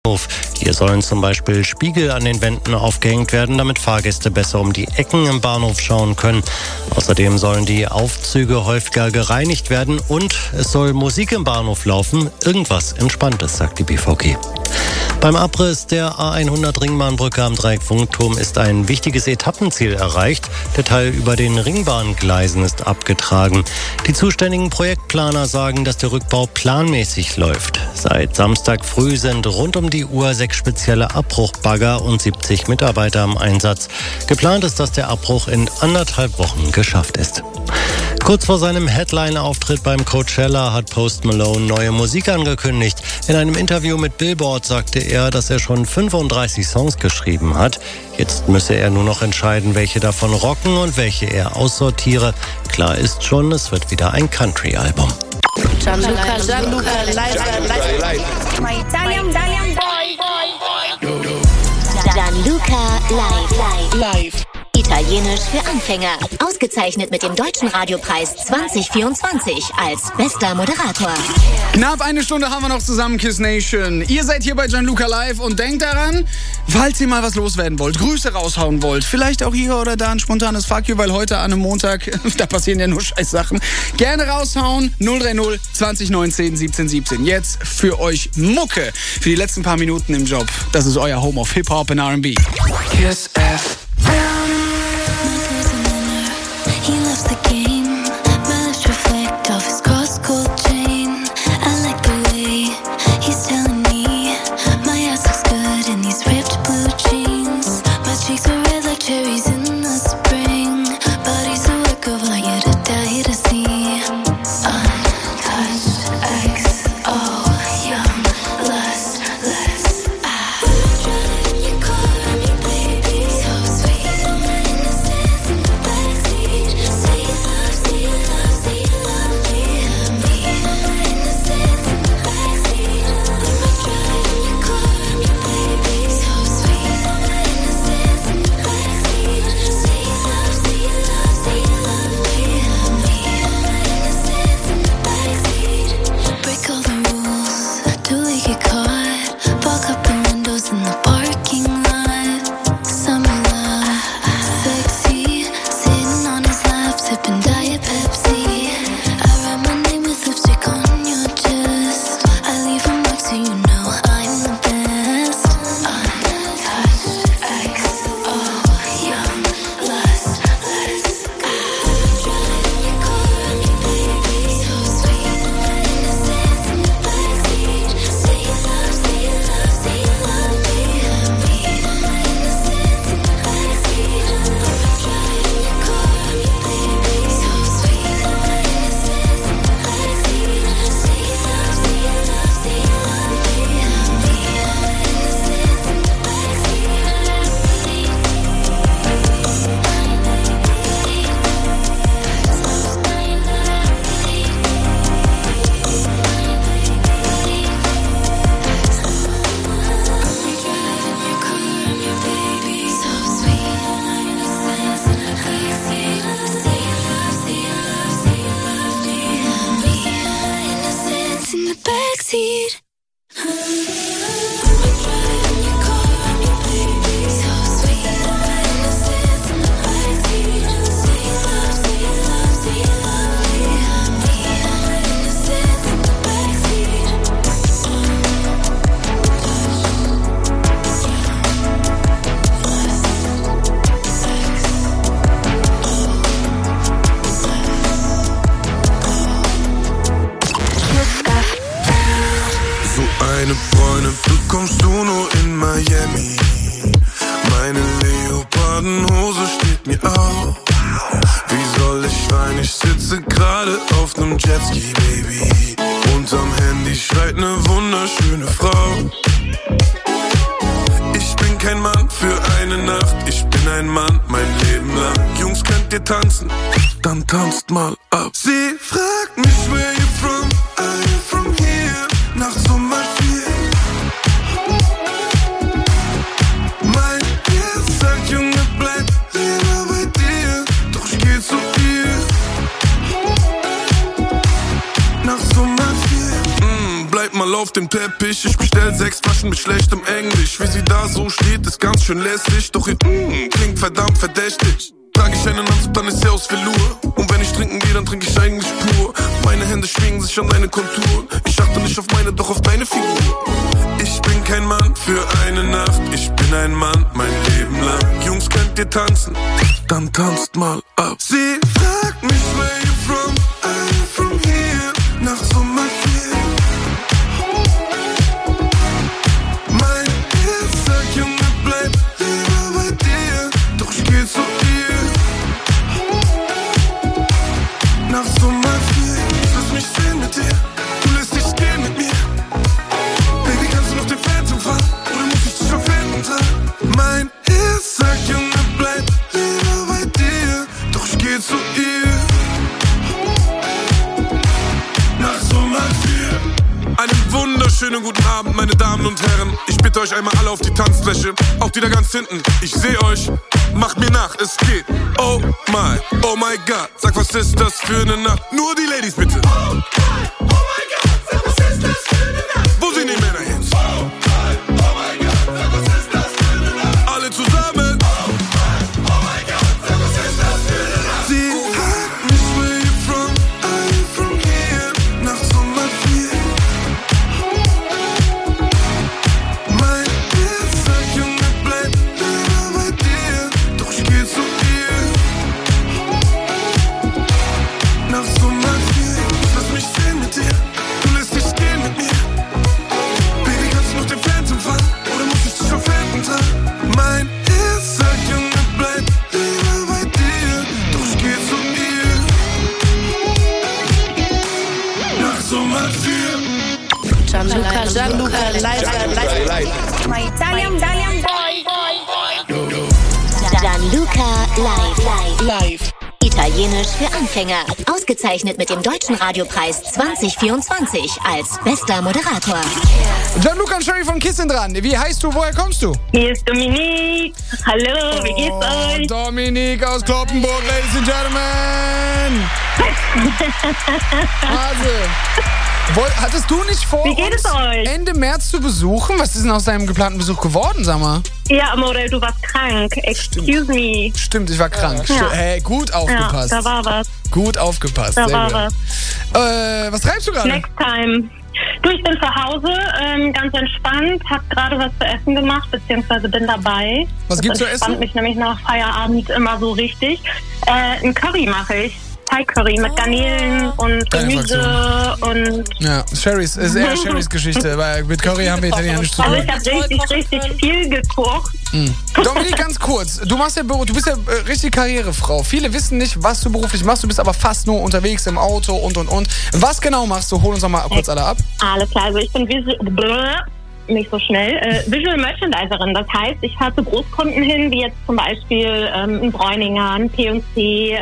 Hier sollen zum Beispiel Spiegel an den Wänden aufgehängt werden, damit Fahrgäste besser um die Ecken im Bahnhof schauen können. Außerdem sollen die Aufzüge häufiger gereinigt werden und es soll Musik im Bahnhof laufen. Irgendwas Entspanntes, sagt die BVG. Beim Abriss der A100 Ringbahnbrücke am Dreieck-Funkturm ist ein wichtiges Etappenziel erreicht. Der Teil über den Ringbahngleisen ist abgetragen. Die zuständigen Projektplaner sagen, dass der Rückbau planmäßig läuft. Seit Samstag früh sind rund um die Uhr 6 spezielle Abbruchbagger und 70 Mitarbeiter im Einsatz. Geplant ist, dass der Abbruch in 1,5 Wochen geschafft ist. Kurz vor seinem Headline-Auftritt beim Coachella hat Post Malone neue Musik angekündigt. In einem Interview mit Billboard sagte er, dass er schon 35 Songs geschrieben hat. Jetzt müsse er nur noch entscheiden, welche davon rocken und welche er aussortiere. Klar ist schon, es wird wieder ein Country-Album. Gianluca live. My Italian boy. Gianluca live. Italienisch für Anfänger. Ausgezeichnet mit dem Deutschen Radiopreis 2024 als bester Moderator. Knapp eine Stunde haben wir noch zusammen, Kiss Nation. Ihr seid hier bei Gianluca Live und denkt daran, falls ihr mal was loswerden wollt, Grüße raushauen wollt, vielleicht auch hier oder da ein spontanes Fuck you, weil heute an einem Montag, da passieren ja nur Scheißsachen, gerne raushauen, 030 2019 1717. Jetzt für euch Mucke für die letzten paar Minuten im Job. Das ist euer Home of Hip-Hop und R&B. Kiss F. He loves the game, my lips reflect off his cross-gold chain. I like the way he's telling me my ass looks good in these ripped blue jeans. My cheeks are red like cherries in the spring. Body's a work of art, you're to die to see. Untouched XO, young, lustless. Driving your car on me, baby, so sweet. Innocence in the backseat. Say you love me, and me. Innocence in the backseat. Driving your car on me, baby, so sweet. Innocence in the backseat. Say you love me, and me. Innocence in the backseat. Break all the rules till we get caught. Fog up the windows in the parking lot. Summer love, sexy. Sitting on his lap, sipping Diet Pepsi. I write my name with lipstick on your chest. I leave a mark so you know I'm the best. Untouched XO, young, lustless. Driving your car on me, baby, so sweet. Innocence in the backseat. Say you love me, and me. Innocence in the backseat. Driving your car on me, baby, so sweet. Innocence in the backseat. Say you love me, and me. Innocence in the backseat. So eine Freundin bekommst du nur in Miami. Meine Leopardenhose steht mir auf. Wie soll ich weinen? Ich sitze gerade auf nem Jetski, Baby. Unterm Handy schreit ne wunderschöne Frau. Ich bin kein Mann für eine Nacht. Ich bin ein Mann mein Leben lang. Jungs, könnt ihr tanzen? Dann tanzt mal ab. Sie fragt mich, where you from? Are you from here? Nach Sommer 4. Mein Herz sagt, Junge, bleib lieber bei dir. Doch ich geh zu dir. Nach Sommer 4. Bleib mal auf auf dem Teppich. Ich bestell 6 Flaschen mit schlechtem Englisch. Wie sie da so steht, ist ganz schön lässig. Doch ihr klingt verdammt verdächtig. Trag ich einen Anzug, dann ist er aus Velour. Und wenn ich trinken gehe, dann trinke ich eigentlich pur. Meine Hände schwingen sich an deine Konturen. Ich achte nicht auf meine, doch auf deine Figur. Ich bin kein Mann für eine Nacht. Ich bin ein Mann mein Leben lang. Jungs, könnt ihr tanzen? Dann tanzt mal ab. Sie fragt mich, where you from? I'm from here. Nach Sommer 4. Mein Herz sagt, Junge, bleib lieber bei dir. Doch ich geh zu dir. Nach Sommer 4. Lass mich sehen mit dir. Du lässt dich gehen mit mir. Baby, kannst du noch den Phantom fahren? Oder muss ich dich auf Händen tragen? Mein Herz sagt, Junge, bleib lieber bei dir. Doch ich geh zu ihr. Nach Sommer 4. Einen wunderschönen guten Abend, meine Damen und Herren. Ich bitte euch einmal alle auf die Tanzfläche. Auch die da ganz hinten. Ich seh euch. Macht mir nach, es geht. Oh my God. Sag, was ist das für eine Nacht? Nur die Ladies bitte. Oh my God. Sag, was ist das für eine Nacht? Wo sind die Männer jetzt? Oh my God. Sag, was ist das für eine Nacht? Alle zusammen. Oh my God. Sag, was ist das für eine Nacht? Sie fragt mich, where you from? I'm from here. Nach Sommer 4. Mein Herz sagt, Junge, bleib lieber bei dir. Doch ich geh zu ihr. Nach Sommer 4. Lass mich sehen mit dir. Du lässt dich gehen mit mir. Baby, kannst du noch den Phantom fahren? Oder muss ich dich auf Händen tragen? Mein Herz sagt, Junge, bleib lieber bei dir. Doch ich geh zu ihr. Nach Sommer 4. Gianluca live. My Italian boy. Gianluca live. Italienisch für Anfänger. Ausgezeichnet mit dem Deutschen Radiopreis 2024 als bester Moderator. Gianluca und Sherry von Kiss sind dran. Wie heißt du? Woher kommst du? Hier ist Dominique. Hallo, wie geht's euch? Dominique aus Kloppenburg, Ladies and Gentlemen. Also, hattest du nicht vor, Wie geht es uns euch? Ende März zu besuchen? Was ist denn aus deinem geplanten Besuch geworden, sag mal? Ja, Amore, du warst krank. Excuse me. Stimmt, ich war krank. Ja. Hey, gut aufgepasst. Ja, da war was. Gut aufgepasst. Da sehr war gut. Was treibst du gerade? Next time. Du, ich bin zu Hause, ganz entspannt, hab gerade was zu essen gemacht, beziehungsweise bin dabei. Was gibt's zu essen? Das entspannt mich nämlich nach Feierabend immer so richtig. Ein Curry mache ich. Thai-Curry mit Garnelen und Gemüse und... Ja, ist eher Sherrys Geschichte, weil mit Curry haben wir Italienisch zu Also tun. ich habe richtig viel gekocht. Dominik, ganz kurz, du bist ja richtig Karrierefrau. Viele wissen nicht, was du beruflich machst, du bist aber fast nur unterwegs im Auto und. Was genau machst du? Hol uns doch mal kurz alle ab. Alles klar, also ich bin nicht so schnell. Visual Merchandiserin, das heißt, ich fahre zu Großkunden hin, wie jetzt zum Beispiel in Bräuninger, ein P&C,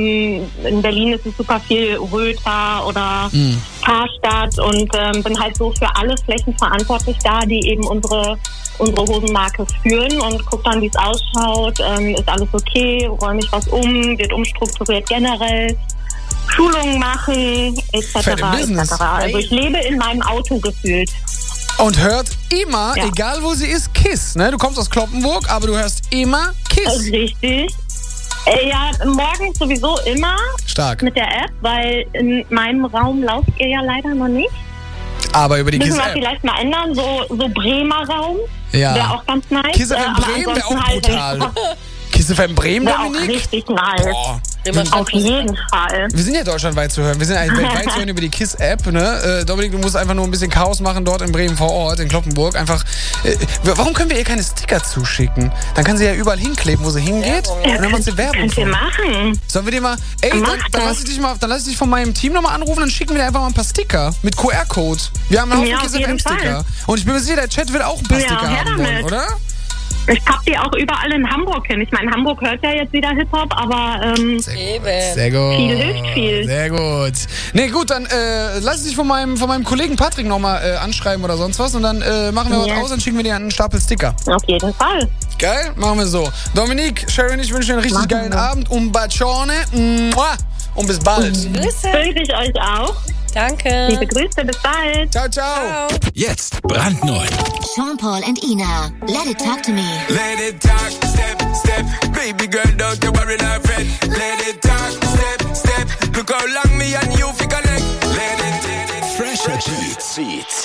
in Berlin ist es super viel Röther oder Karstadt und bin halt so für alle Flächen verantwortlich da, die eben unsere Hosenmarke führen und guck dann, wie es ausschaut, ist alles okay, räume ich was um, wird umstrukturiert generell. Schulungen machen, etc. Also ich lebe in meinem Auto gefühlt. Und hört immer, egal wo sie ist, Kiss. Ne? Du kommst aus Kloppenburg, aber du hörst immer Kiss. Richtig. Ja, morgens sowieso immer. Stark. Mit der App, weil in meinem Raum lauft ihr ja leider noch nicht. Aber über die Müssen wir Kiss-App. vielleicht mal ändern, so Bremer Raum. Ja. Wäre auch ganz nice. Kiss FM Bremen wäre auch brutal. Kiss FM Bremen, Wäre auch Dominik? richtig nice. Boah. Auf jeden Fall. Wir sind ja deutschlandweit zu hören. Wir sind eigentlich weltweit zu hören über die Kiss-App. Ne? Dominik, du musst einfach nur ein bisschen Chaos machen dort in Bremen vor Ort, in Kloppenburg. Einfach. Warum können wir ihr keine Sticker zuschicken? Dann kann sie ja überall hinkleben, wo sie hingeht. Und dann macht sie Werbung. Könnt ihr machen. Sollen wir dir mal. Ey, dann lass ich dich von meinem Team nochmal anrufen, dann schicken wir dir einfach mal ein paar Sticker mit QR-Code. Wir haben einen Haufen Kiss FM-Sticker. Und ich bin mir sicher, der Chat will auch ein paar Sticker haben wollen, oder? Ich pack die auch überall in Hamburg hin. Ich meine, Hamburg hört ja jetzt wieder Hip-Hop, aber Sehr gut. Viel hilft viel. Sehr gut. Nee, gut, dann lass dich von meinem Kollegen Patrick nochmal anschreiben oder sonst was und dann machen wir was aus und schicken wir dir einen Stapel Sticker. Auf jeden Fall. Geil? Machen wir so. Dominik, Sherry, ich wünsche dir einen richtig geilen Abend. Un bacione. Und bis bald. Wünsche ich euch auch. Danke. Liebe Grüße, bis bald. Ciao, ciao. Ciao. Jetzt brandneu. Sean Paul and Ina. Let it talk to me. Let it talk, step, step. Baby girl, don't you worry, not fret. Let it talk, step, step. Look how long me and you fi connect. Let it Fresh Beats.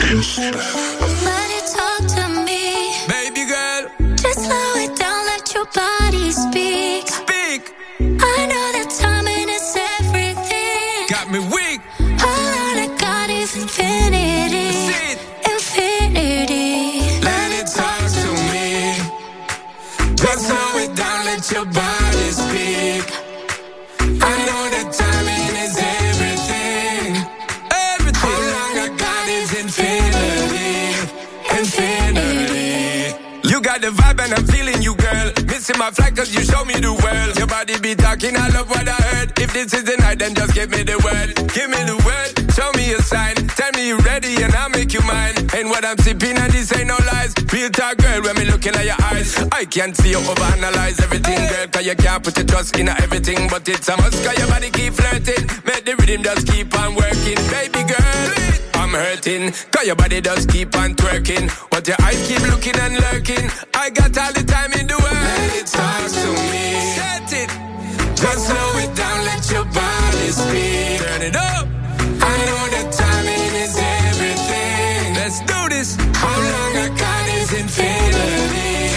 Let it talk to me. baby girl, Just slow it down, let your body speak. speak. I know that timing is everything. Got me weak. All I got is infinity. Sit. Infinity. Let it talk to me. Just slow it down, let your body speak. I know that timing is everything. Everything. How long I got is infinity. Infinity. You got the vibe and I'm feeling you, girl. Missing my flight cause you show me the world. Your body be talking, I love what I heard. If this is the night, then just give me the word. Give me the word, show me a sign. Tell me you ready and I'll make you mine. Ain't what I'm sipping and this ain't no lies. Real talk, girl, when me looking at your eyes. I can't see you overanalyze everything, girl. Cause you can't put your trust in everything. But it's a must cause your body keep flirting. Make the rhythm just keep on working. Baby girl, I'm hurting. Cause your body does keep on twerking. But your eyes keep looking and lurking. I got all the time in the world. Let it talk to me. Set it. Just slow it down, let your body speak. Turn it up. I know that timing is everything. Let's do this. How long I got is infinity.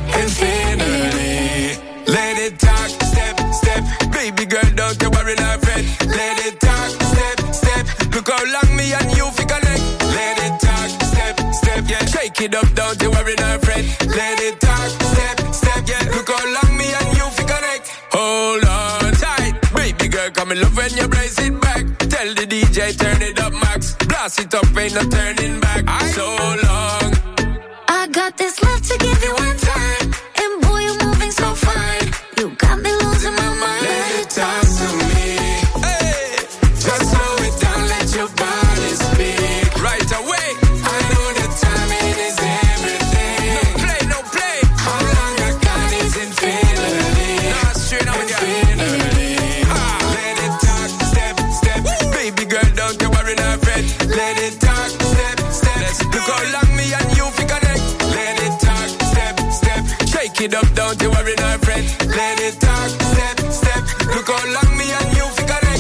Infinity. Let it talk, step, step. Baby girl, don't you worry, not fret. Let it talk, step, step. Look how long me and you fi connect. Let it talk, step, step. Yeah, shake it up, don't you worry, not fret. Let it talk, step, step. Yeah, look how long me and you fi connect. Hold on tight, baby girl, come in love when you brace it back. Tell the DJ turn it up max. Blast it up, ain't no turning back. So long. I got this love to give you one time. And boy, you're moving so fine. You got me losing my mind. Let it talk to me. Hey, just slow it down, let your body speak. Right away. I know that timing is everything. No play. How long I got is infinity. Nah, straight up infinity. Let it talk, step, step. Baby girl, don't you worry, not fret. Let it talk, step, step. Look how long me and you fi connect. Let it talk, step, step. Shake it up, don't you worry, not fret. Let it talk, step, step. Look how long me and you fi connect.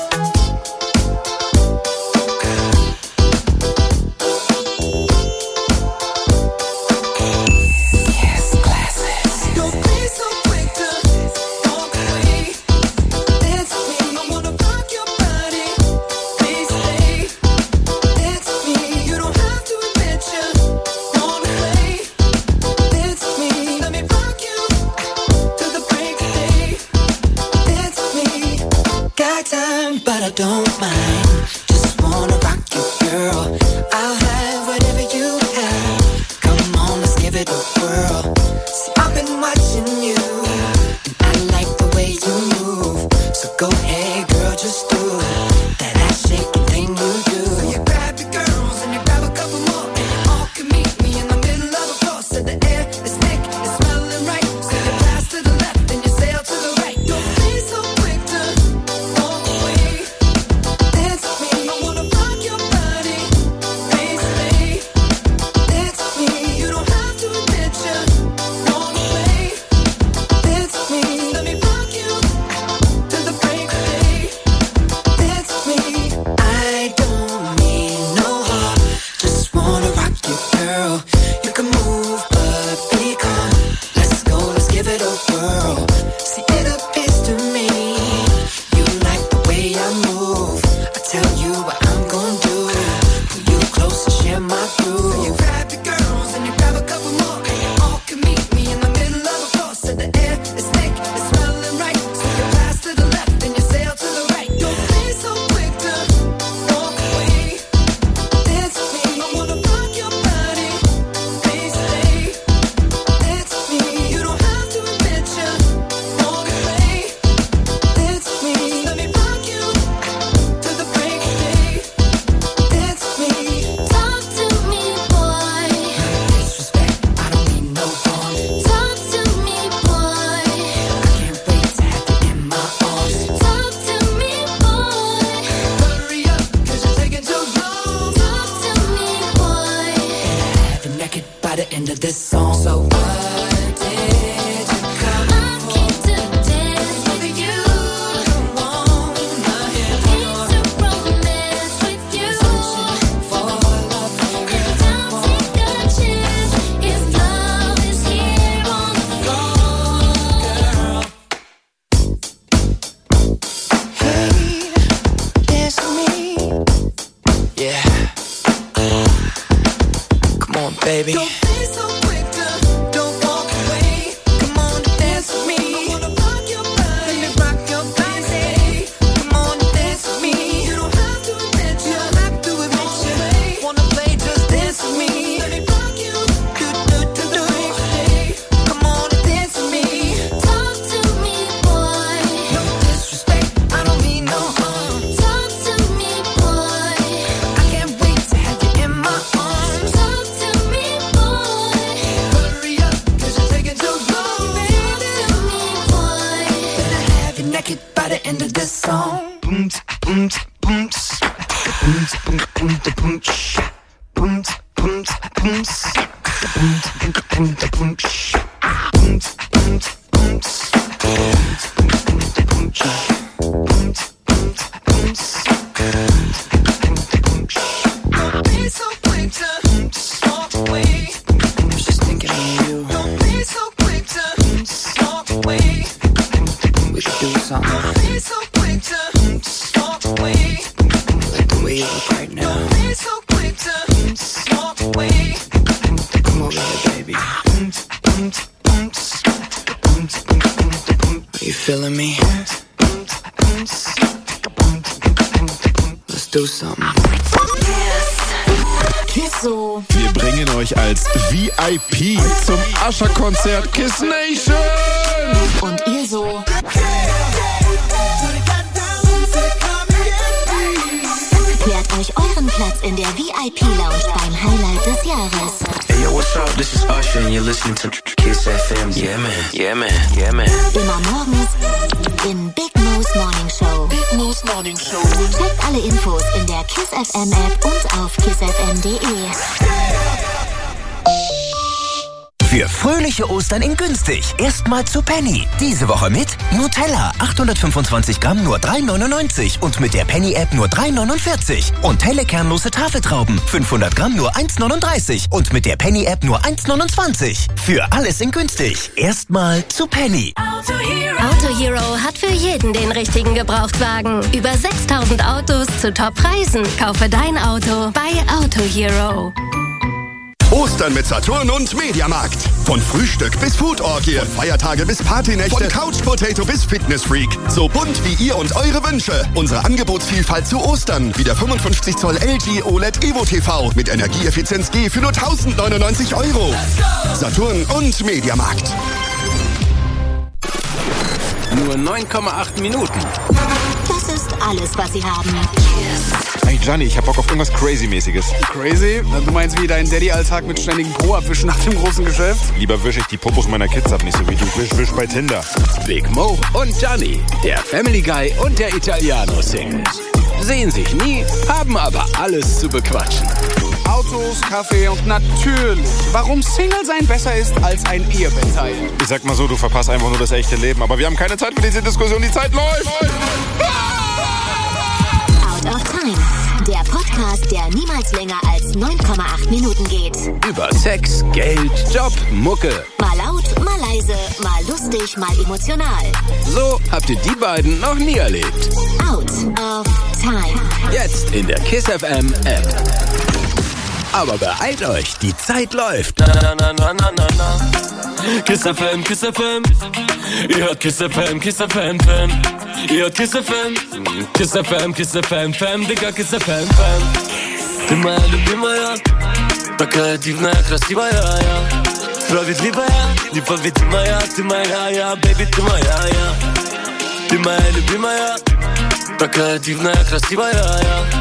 Don't be so quick to walk away. Dance with me, I wanna rock your body. Please stay. Dance with me, you don't have to admit you wanna play. Dance with me, let me rock you to the break of day. Dance with me, got time, but I don't mind. Just wanna rock you, girl. I'll have whatever you have. Come on, let's give it a whirl. See, I've been watching you, and I like the way you move. So go ahead, girl, just do that ass shaking thing you do. So you grab your girls and you grab a couple more, and you all can meet me in the middle of the floor. So the air is thick, it's smelling right. So you pass to the left and you sail to the right. Don't be so quick to walk away. song. So what did you come I came to dance with you. Came to romance with you. And don't take a chance if love is here on the floor. Hey, dance with me. Yeah. Come on, baby. Don't be so quick to don't walk away. Come on, dance with me. I wanna rock your body. Let me rock your body. Come on, dance with me. You don't have to admit you. Wanna play, just dance with me. Let me rock you. Do. Come on, dance with me. Talk to me, boy. No disrespect, I don't mean no harm. Talk to me, boy. I can't wait to have you in my arms. Talk to me, boy. Hurry up, 'cause you're taking too long, baby. Talk to me, boy. Better have you naked by the end of this song. Boom, boom, boom, boom, boom, boom, boom, boom, boom, boom, Don't be so quick to walk away. I was just thinking of you. Don't be so quick to walk away. We could do something. Don't be so quick to walk away. Like the way you look right now. Don't be so quick to walk away. Come over here, baby. Are you feeling me? Let's do something. Kisso. Wir bringen euch als VIP zum Ascher-Konzert Kiss Nation. Und ihr so. Klärt euch euren Platz in der VIP-Lounge beim Highlight des Jahres. Hey yo, what's up? This is Usher and you're listening to Kiss FM. Yeah man, yeah man, yeah man. Immer morgens in Big Mo's Morning Show. Big Mo's Morning Show. Checkt alle Infos in der Kiss FM App und auf kissfm.de. Für fröhliche Ostern in günstig. Erstmal zu Penny. Diese Woche mit Nutella. 825 Gramm nur 3,99. Und mit der Penny-App nur 3,49. Und helle kernlose Tafeltrauben. 500 Gramm nur 1,39. Und mit der Penny-App nur 1,29. Für alles in günstig. Erstmal zu Penny. Auto Hero hat für jeden den richtigen Gebrauchtwagen. Über 6000 Autos zu Top-Preisen. Kaufe dein Auto bei Auto Hero. Ostern mit Saturn und Mediamarkt. Von Frühstück bis Foodorgie, von Feiertage bis Partynächte, von Couch Potato bis Fitnessfreak. So bunt wie ihr und eure Wünsche. Unsere Angebotsvielfalt zu Ostern. Wie der 55 Zoll LG OLED Evo TV mit Energieeffizienz G für nur 1.099 €. Saturn und Mediamarkt. Nur 9,8 Minuten. Das ist alles, was sie haben. Hey Gianni, ich hab Bock auf irgendwas Crazy-mäßiges. Crazy? Du meinst wie dein Daddy-Alltag mit ständigen Po-Abwischen nach dem großen Geschäft? Lieber wische ich die Popos meiner Kids ab, nicht so wie du wisch bei Tinder. Big Mo und Gianni, der Family Guy und der Italiano-Single. Sehen sich nie, haben aber alles zu bequatschen. Autos, Kaffee und natürlich, warum Single sein besser ist als ein Ehebettteil. Ich sag mal so, du verpasst einfach nur das echte Leben. Aber wir haben keine Zeit für diese Diskussion, die Zeit läuft. Out of Time. Der Podcast, der niemals länger als 9,8 Minuten geht. Über Sex, Geld, Job, Mucke. Mal laut, mal leise, mal lustig, mal emotional. So habt ihr die beiden noch nie erlebt. Out of Time. Jetzt in der Kiss FM App. Aber beeilt euch, die Zeit läuft. Kiss FM, Kiss FM. Ihr hört Kiss FM, Kiss FM, Fan. Ihr hört Kiss FM. Kiss FM, Kiss FM, Fan. Digga, Kiss FM, Fan. Ты моя любимая, такая дивная, красивая, я. Справедливая, непобедимая, ты моя, я, baby, ты моя, я. Ты моя любимая, такая дивная, красивая, я.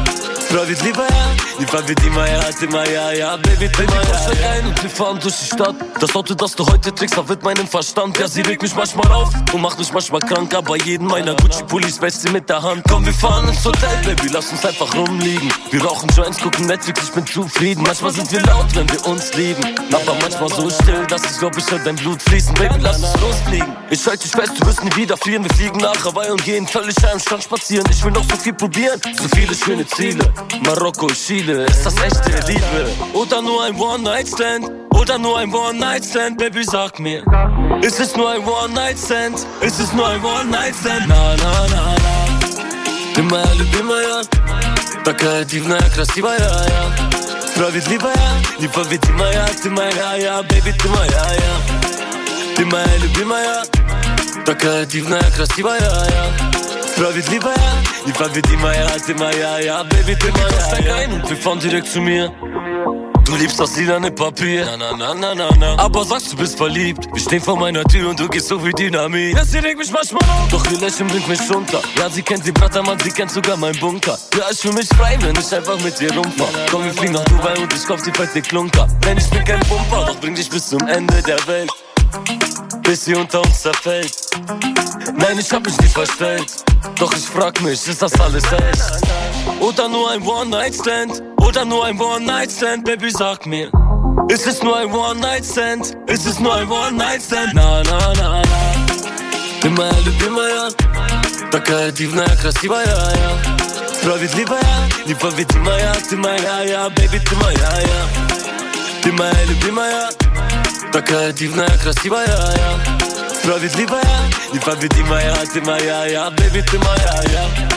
Immer ja, Baby, steig ein und wir fahren durch die Stadt. Das Auto, das du heute trägst, verwirrt meinen Verstand. Ja, sie regt mich manchmal auf und macht mich manchmal krank. Aber jeden meiner Gucci-Pullis wäscht sie mit der Hand. Komm, wir fahren ins Hotel, Baby, lass uns einfach rumliegen. Wir rauchen Joints, gucken Netflix, ich bin zufrieden. Manchmal sind wir laut, wenn wir uns lieben, aber manchmal so still, dass ich glaub, ich hör dein Blut fließen. Baby, lass uns losfliegen. Ich halte dich fest, du wirst nie wieder frieren. Wir fliegen nach Hawaii und gehen völlig am Strand spazieren. Ich will noch so viel probieren, so viele schöne Ziele. Marokko, Chile, ist das echte Liebe? Oder nur ein One-Night-Stand? Oder nur ein One-Night-Stand? Baby, sag mir, ist es nur ein One-Night-Stand? Ist es nur ein One-Night-Stand? Na, na, na, na. Immer ja. Такая дивная, красивая, я. Справедливая, непобедимая, я. Baby, ты моя, я. Ты моя любимая. Такая дивная, красивая, я. Справедливая, непобедимая, ты моя, ja, Baby, ты moja, steig ein und wir fahren direkt zu mir. Du liebst das lilane Papier, na. Aber sagst, du bist verliebt. Wir stehen vor meiner Tür und du gehst so wie Dynamit. Ja, sie regt mich manchmal auf, doch ihr Lächeln bringt mich runter. Ja, sie kennt den Brattermann, sie kennt sogar meinen Bunker. Ja, ich fühl mich frei, wenn ich einfach mit dir rumfahr. Komm, wir fliegen nach Dubai und ich kauf dir fette Klunker. Denn ich bin kein Pumper, doch bring dich bis zum Ende der Welt, bis sie unter uns zerfällt. Nein, ich hab mich nie verstellt, doch ich frag mich, ist das alles echt? Oder nur ein One-Night-Stand? Oder nur ein One-Night-Stand? Baby, sag mir, ist es nur ein One-Night-Stand? Ist es nur ein One-Night-Stand? Na, na, na, na. Immer ja. Такая дивная, красивая, я. Справедливая, непобедимая, ты моя, я. Baby, ты моя, я. Ты моя любимая. Такая дивная, красивая, я. Справедливая, непобедимая, ты моя, я. Baby, ты моя, я.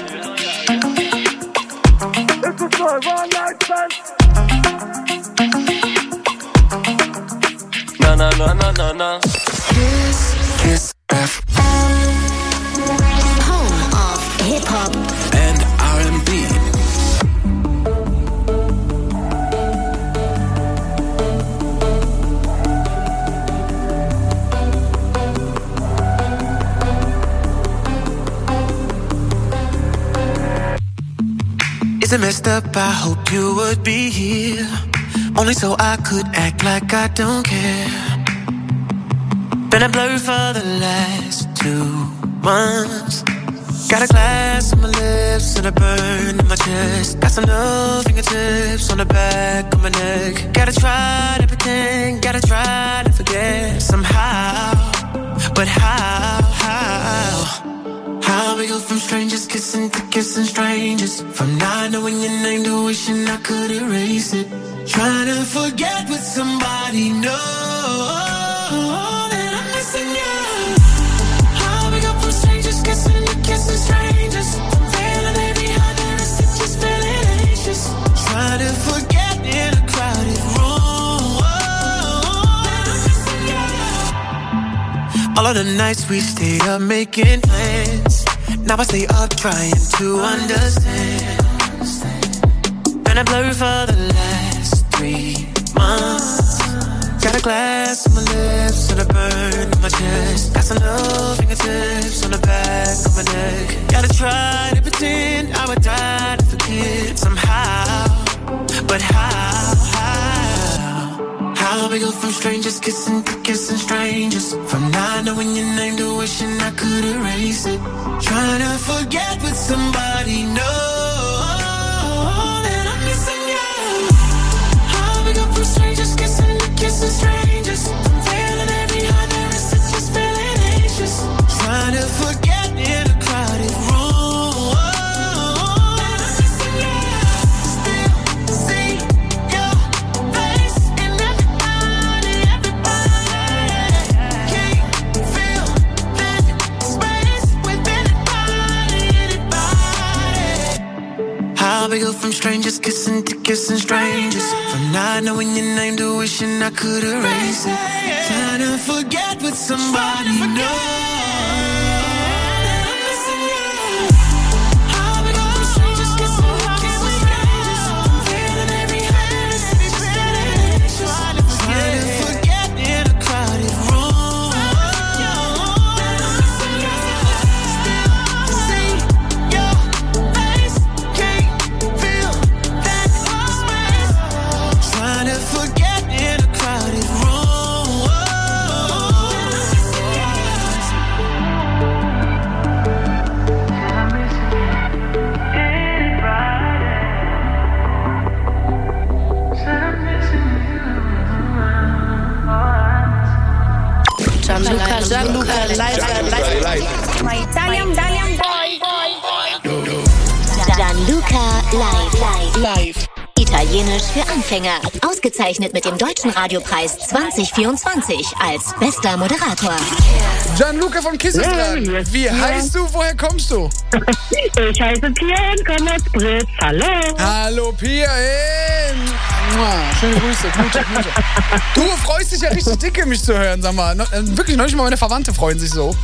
It's a story, one night stand. Na. Kiss FM. Home of Hip-Hop and R&B. Is it messed up? I hope you would be here, only so I could act like I don't care. Been a blur for the last 2 months. Got a glass on my lips and a burn in my chest. Got some no fingertips on the back of my neck. Gotta try to pretend, gotta try to forget somehow. But how? How we go from strangers kissing to kissing strangers, from not knowing your name to wishing I could erase it. Trying to forget with somebody, no, that I'm missing you. How we go from strangers kissing to kissing strangers, from feeling every heart there is to just feeling anxious. Trying to forget in a crowded room, that I'm missing you. All of the nights we stayed up making plans, now I stay up trying to understand. Been a blur for the last 3 months. Got a glass on my lips and a burn in my chest. Got some no fingertips on the back of my neck. Gotta try to pretend I would try to forget somehow. But how we go from strangers kissing to kissing strangers, from not knowing your name to wishing I could erase it. Trying to forget with somebody, no, that I'm missing you. How we go from strangers kissing to kissing strangers, from feeling every heart there is to just feeling anxious. Trying to forget in a crowded room, that I'm missing you. Still see your face in everybody. Can't feel that space within anybody. How we go from strangers kissing to kissing strangers, from not knowing your name to wishing I could erase it. Trying to forget with somebody, no. Gianluca live. My Italian boy. Gianluca live. Italienisch für Anfänger. Ausgezeichnet mit dem Deutschen Radiopreis 2024 als bester Moderator. Gianluca von Kiss ist dran. Wie heißt du? Woher kommst du? Ich heiße Pia und komme aus Britz. Hallo. Hallo Pia. Schöne Grüße. Gute. Du freust dich ja richtig dicke, mich zu hören, sag mal. Wirklich, noch nicht mal meine Verwandte freuen sich so.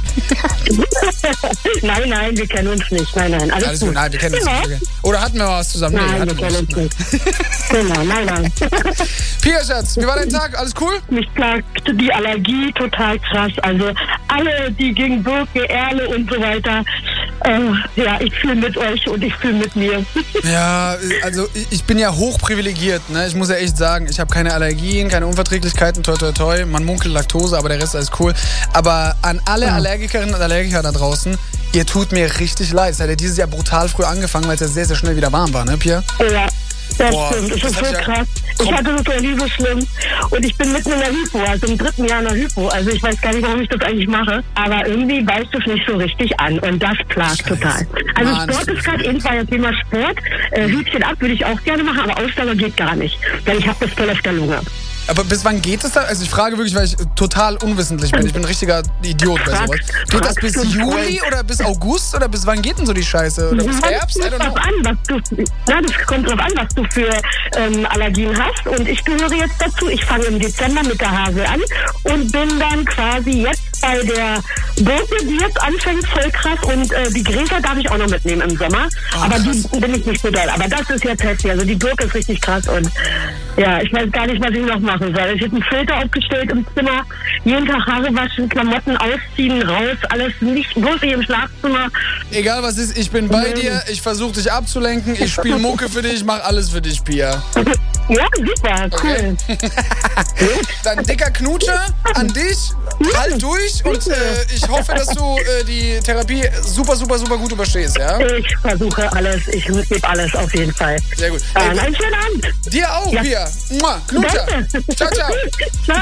Nein, wir kennen uns nicht. Nein, alles gut. Nein, wir kennen uns nicht. Oder hatten wir was zusammen? Nein, wir kennen uns nicht. Genau, nein. Pia, Schatz, wie war dein Tag? Alles cool? Mich plagte die Allergie total krass. Also alle, die gegen Birke, Erle und so weiter. Ja, ich fühle mit euch und ich fühle mit mir. Ja, also ich bin ja hochprivilegiert, ne? Ich muss ja echt sagen, ich habe keine Allergien, keine Unverträglichkeiten, toi. Man munkelt Laktose, aber der Rest ist cool. Aber an alle Allergikerinnen und Allergiker da draußen, ihr tut mir richtig leid. Es hat ja dieses Jahr brutal früh angefangen, weil es ja sehr, sehr schnell wieder warm war, ne, Pia? Ja. Das stimmt, das ist so krass. Ich hatte das ja nie so schlimm. Und ich bin mitten in der Hypo, also im 3. Jahr in der Hypo. Also ich weiß gar nicht, warum ich das eigentlich mache. Aber irgendwie beißt es nicht so richtig an. Und das plagt total. Also Sport ist gerade eben bei dem Thema Sport. Hütchen ab würde ich auch gerne machen, aber Ausdauer geht gar nicht. Weil ich habe das voll auf der Lunge. Aber bis wann geht es da? Also ich frage wirklich, weil ich total unwissentlich bin. Ich bin ein richtiger Idiot bei sowas. Geht das bis Juli oder bis August? Oder bis wann geht denn so die Scheiße? Oder bis Herbst? Das kommt drauf an, was du für Allergien hast. Und ich gehöre jetzt dazu. Ich fange im Dezember mit der Hase an und bin dann quasi jetzt bei der Birke, die jetzt anfängt, voll krass. Und die Gräser darf ich auch noch mitnehmen im Sommer. Aber die bin ich nicht so doll. Aber das ist jetzt heftig. Also die Birke ist richtig krass. Und ja, ich weiß gar nicht, was ich noch mache. Ich habe einen Filter aufgestellt im Zimmer, jeden Tag Haare waschen, Klamotten ausziehen, raus, alles nicht, bloß hier im Schlafzimmer. Egal was ist, ich bin bei dir, ich versuche dich abzulenken, ich spiele Mucke für dich, ich mache alles für dich, Pia. Ja, super, cool. Okay. Dann dicker Knutscher an dich, halt durch und ich hoffe, dass du die Therapie super gut überstehst, ja? Ich versuche alles, ich gebe alles auf jeden Fall. Sehr gut. Einen schönen Abend. Dir auch, ja. Pia. Mua, Knutscher. Ciao. Ciao.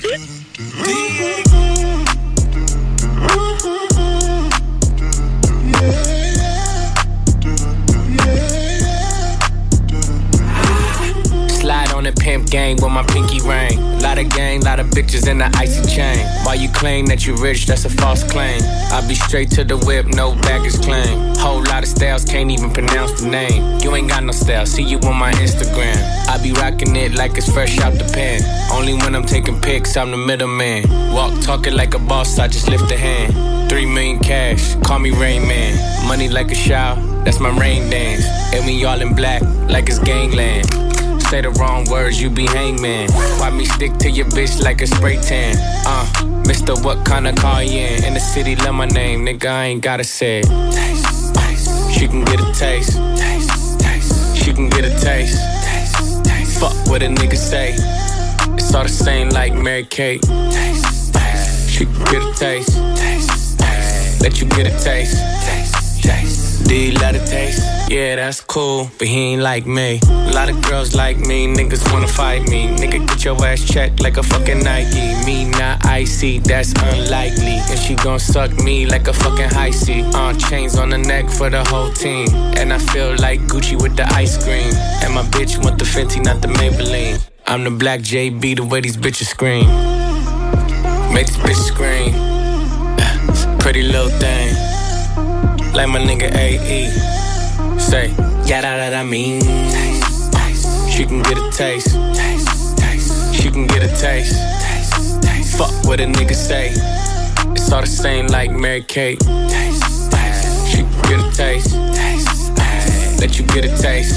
Slide on the pimp gang with my pinky ring. Lot of gang, lot of bitches in the icy chain. While you claim that you rich, that's a false claim. I be straight to the whip, no baggage claim. Whole lot of styles, can't even pronounce the name. You ain't got no style, see you on my Instagram. I be rocking it like it's fresh out the pen. Only when I'm taking pics, I'm the middleman. Walk talking like a boss, I just lift a hand. 3 million cash, call me Rain Man. Money like a shower, that's my rain dance. And we all in black, like it's gangland. Say the wrong words, you be hangman. Why me stick to your bitch like a spray tan? Mister, what kind of car you in the city, love my name, nigga, I ain't gotta say it. Taste, taste. She can get a taste. Taste, taste. She can get a taste. Taste, taste. Fuck what a nigga say. It's all the same like Mary Kate. Taste, taste. She can get a taste. Taste, taste. Let you get a taste. Taste, taste. Do you love the taste? Yeah, that's cool, but he ain't like me. A lot of girls like me, niggas wanna fight me. Nigga, get your ass checked like a fucking Nike. Me not icy, that's unlikely. And she gon' suck me like a fucking high C. Chains on the neck for the whole team. And I feel like Gucci with the ice cream. And my bitch want the Fenty, not the Maybelline. I'm the black JB, the way these bitches scream. Make this bitch scream. Pretty little thing. Like my nigga AE. Say, yeah, that I mean. Taste, taste. She can get a taste. Taste, taste. She can get a taste. Taste, taste. Fuck what a nigga say. It's all the same like Mary Kate. Taste, taste. She can get a taste. Taste, taste. Let you get a taste.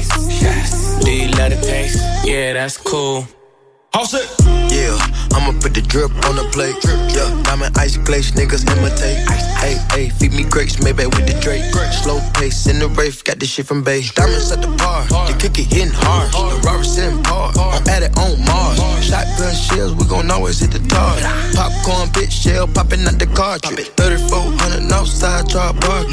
Do you love the taste? Yeah, that's cool. House it. Yeah, I'ma put the drip on the plate. Yeah, diamond ice glaze, niggas imitate. Hey, feed me grapes, maybe with the Drake. Slow pace in the Wraith, got this shit from Bay. Diamonds at the bar, you kick it hitting hard. The Robert sitting par, I'm at it on Mars. Shotgun shells, we gon' always hit the tar. Popcorn, bitch, shell popping out the cartridge. 3400 outside, drop bar.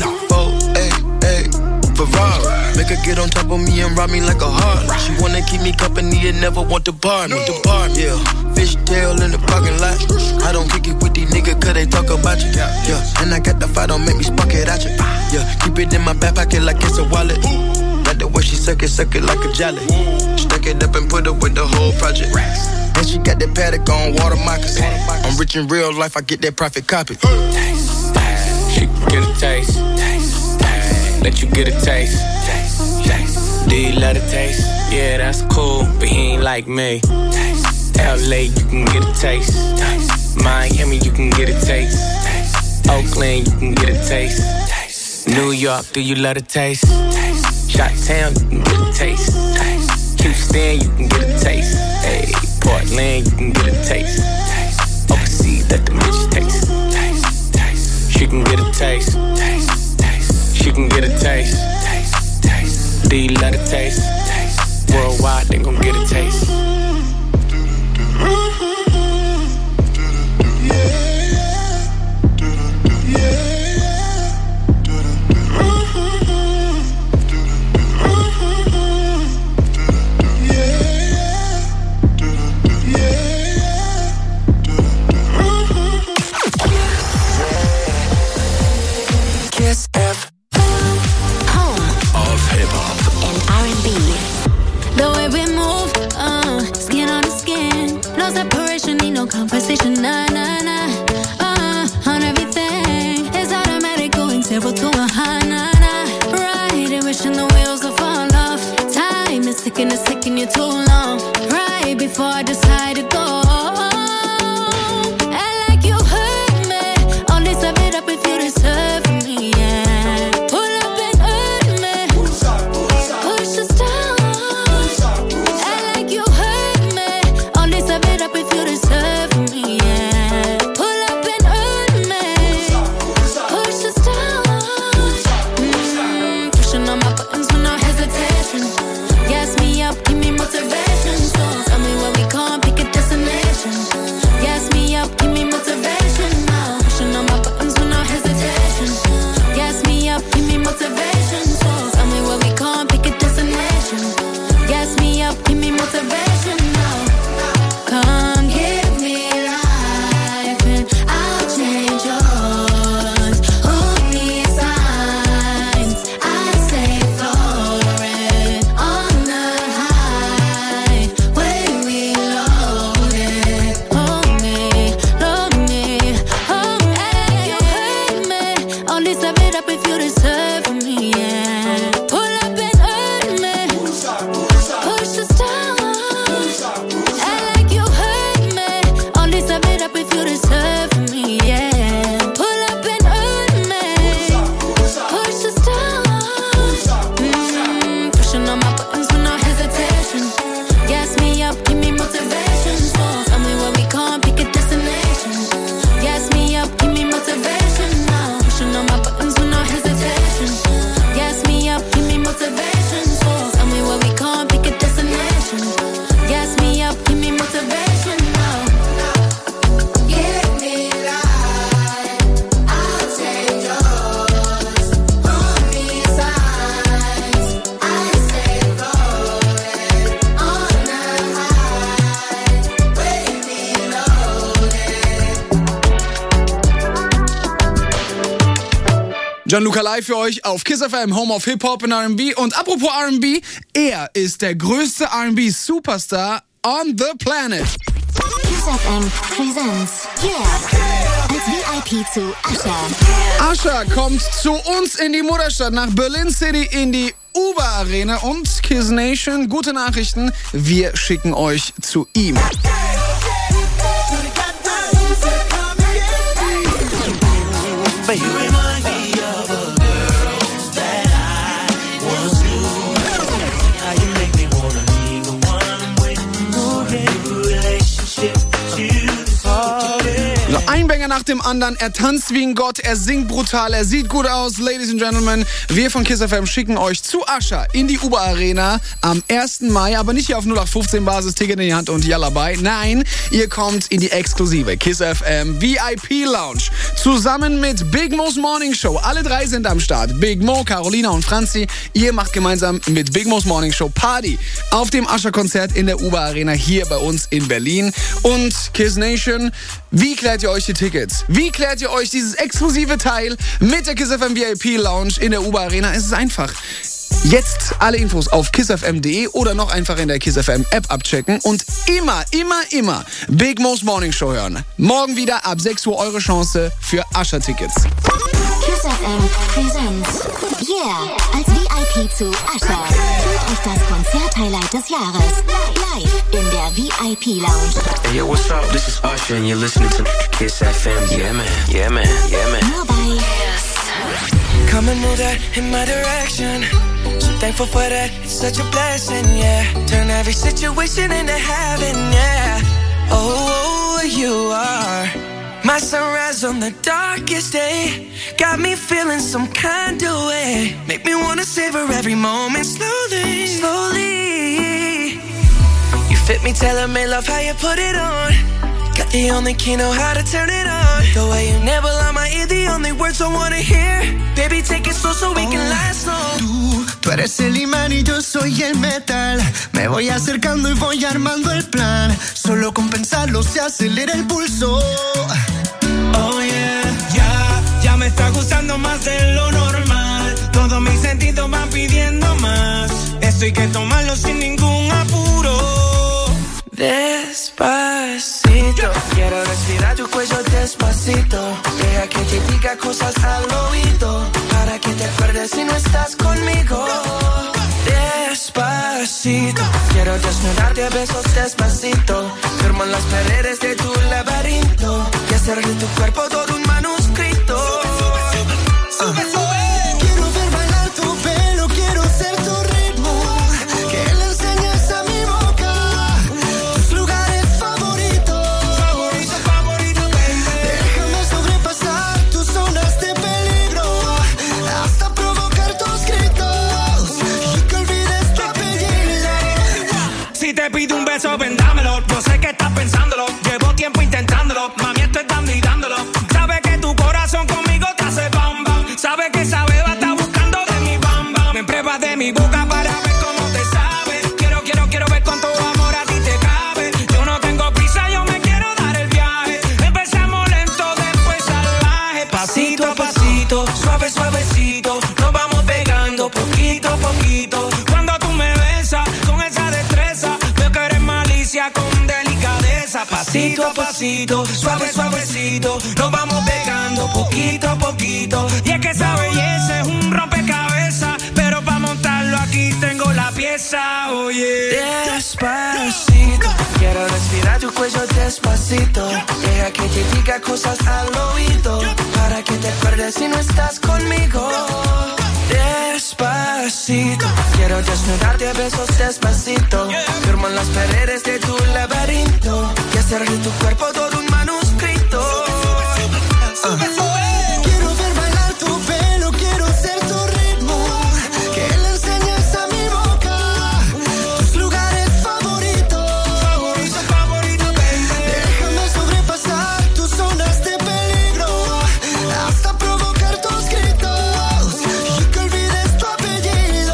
488. Ferrari. Make her get on top of me and rob me like a heart. She wanna keep me company and never want to bar me. Yeah, fish tail in the parking lot. I don't kick it with these niggas. about you. Yeah, and I got the fire, don't make me spark it out you. Yeah, keep it in my back pocket like it's a wallet. Like the way she suck it like a jelly. Stuck it up and put it with the whole project. And she got that paddock on water moccasins. I'm rich in real life, I get that profit copy. Taste, taste. She can get a taste. Taste, taste. Let you get a taste. Taste, taste. Do you love the taste? Yeah, that's cool, but he ain't like me. Taste, taste. LA, you can get a taste. Taste. Miami, you can get a taste. Taste. Oakland, you can get a taste. Taste. New York, do you love the taste? Taste. Chi-town, you can get a taste. Taste. Houston, you can get a taste. Hey, Portland, you can get a taste. Taste. Overseas, let the bitch taste. Taste. Taste. She can get a taste. Taste. Taste. She can get a taste. Taste. Taste. Do you love the taste? Taste. Worldwide, they gon' get a taste. Conversation, nah, nah, nah. On everything, it's automatic, going 0 to 100, nah, nah. Right, and wishing the wheels will fall off. Time is ticking, it's taking you too long. Right before I decide to go. And like you hurt me, only serve it up if you deserve me, yeah. Pull up and hurt me, push us down. And like you hurt me, only serve it up if you deserve me. Gianluca Live für euch auf Kiss FM, Home of Hip-Hop und R&B. Und apropos R&B, er ist der größte R&B-Superstar on the planet. Kiss FM presents als VIP zu Usher. Usher kommt zu uns in die Mutterstadt, nach Berlin City in die Uber Arena. Und Kiss Nation, gute Nachrichten, wir schicken euch zu ihm. Ein Banger nach dem anderen, er tanzt wie ein Gott, er singt brutal, er sieht gut aus. Ladies and Gentlemen, wir von Kiss FM schicken euch zu Usher in die Uber Arena am 1. Mai, aber nicht hier auf 0815 Basis, Ticket in die Hand und yalla bye. Nein, ihr kommt in die exklusive Kiss FM VIP Lounge zusammen mit Big Mo's Morning Show. Alle drei sind am Start. Big Mo, Carolina und Franzi. Ihr macht gemeinsam mit Big Mo's Morning Show Party auf dem Usher-Konzert in der Uber Arena hier bei uns in Berlin. Und Kiss Nation, wie klärt ihr euch euch die Tickets? Wie klärt ihr euch dieses exklusive Teil mit der KISS FM VIP Lounge in der UBA Arena? Es ist einfach. Jetzt alle Infos auf kissfm.de oder noch einfacher in der KISS FM App abchecken und immer Big Mo's Morning Show hören. Morgen wieder ab 6 Uhr eure Chance für Usher-Tickets. KISS FM presents Yeah als VIP zu Usher. Holt euch das Konzerthighlight des Jahres live in der VIP Lounge. Hey, yo, what's up? This is Usher and you're listening to KISS FM. Yeah, man. Yeah, man. Yeah, man. Nur bei Come and move that in my direction. So thankful for that, it's such a blessing, yeah. Turn every situation into heaven, yeah. Oh, you are my sunrise on the darkest day. Got me feeling some kind of way. Make me wanna savor every moment slowly, slowly. You fit me, tailor-made, love how you put it on. Got the only key, know how to turn it on. The way you never lie my ear, the only words I wanna hear. Baby, take it slow so we can last long. Tú eres el imán y yo soy el metal. Me voy acercando y voy armando el plan. Solo con pensarlo se acelera el pulso. Oh yeah, ya me está gustando más de lo normal. Todos mis sentidos van pidiendo más. Esto hay que tomarlo sin ningún apuro. Despacito, quiero respirar tu cuello despacito. Deja que te diga cosas al oído, para que te acuerdes si no estás conmigo. Despacito, quiero desnudarte a besos despacito. Firmo en las paredes de tu laberinto y hacer de tu cuerpo todo un manuscrito. Sube, sube. Quiero ver bailar tu pelo, quiero ser tu ritmo. Que le enseñes a mi boca tus lugares favoritos. Favorito, baby. Déjame sobrepasar tus zonas de peligro, hasta provocar tus gritos y que olvides tu apellido. Si te pido un beso, ven dámelo. Yo sé que estás pensándolo, llevo tiempo intentándolo. Mami, estoy dando y dándolo. Sabes que tu corazón conmigo te hace bam bam. Sabes que esa beba está buscando de mi bam bam. Me pruebas de mi boca para ver cómo te sabe. Quiero ver cuánto amor a ti te cabe. Yo no tengo prisa, yo me quiero dar el viaje. Empezamos lento, después salvaje. Pasito a pasito, suave, suavecito. Nos vamos pegando poquito a poquito. Cuando tú me besas con esa destreza, veo que eres malicia con delicadeza. Pasito a pasito, suave, suavecito. Nos vamos pegando poquito a poquito. Y es que esa belleza es un rompecabezas, pero para montarlo aquí tengo la pieza, oye. Despacito, quiero respirar tu cuello despacito. Deja que te diga cosas al oído, para que te acuerdes si no estás conmigo. Despacito, quiero desnudarte a besos despacito. Firmo en las paredes de tu laberinto y hacer de tu cuerpo todo un manuscrito. Sube, sube. Quiero ver bailar tu pelo, quiero ser tu ritmo. Que le enseñes a mi boca tus lugares favoritos. Favorito, baby. Déjame sobrepasar tus zonas de peligro, hasta provocar tus gritos y que olvides tu apellido.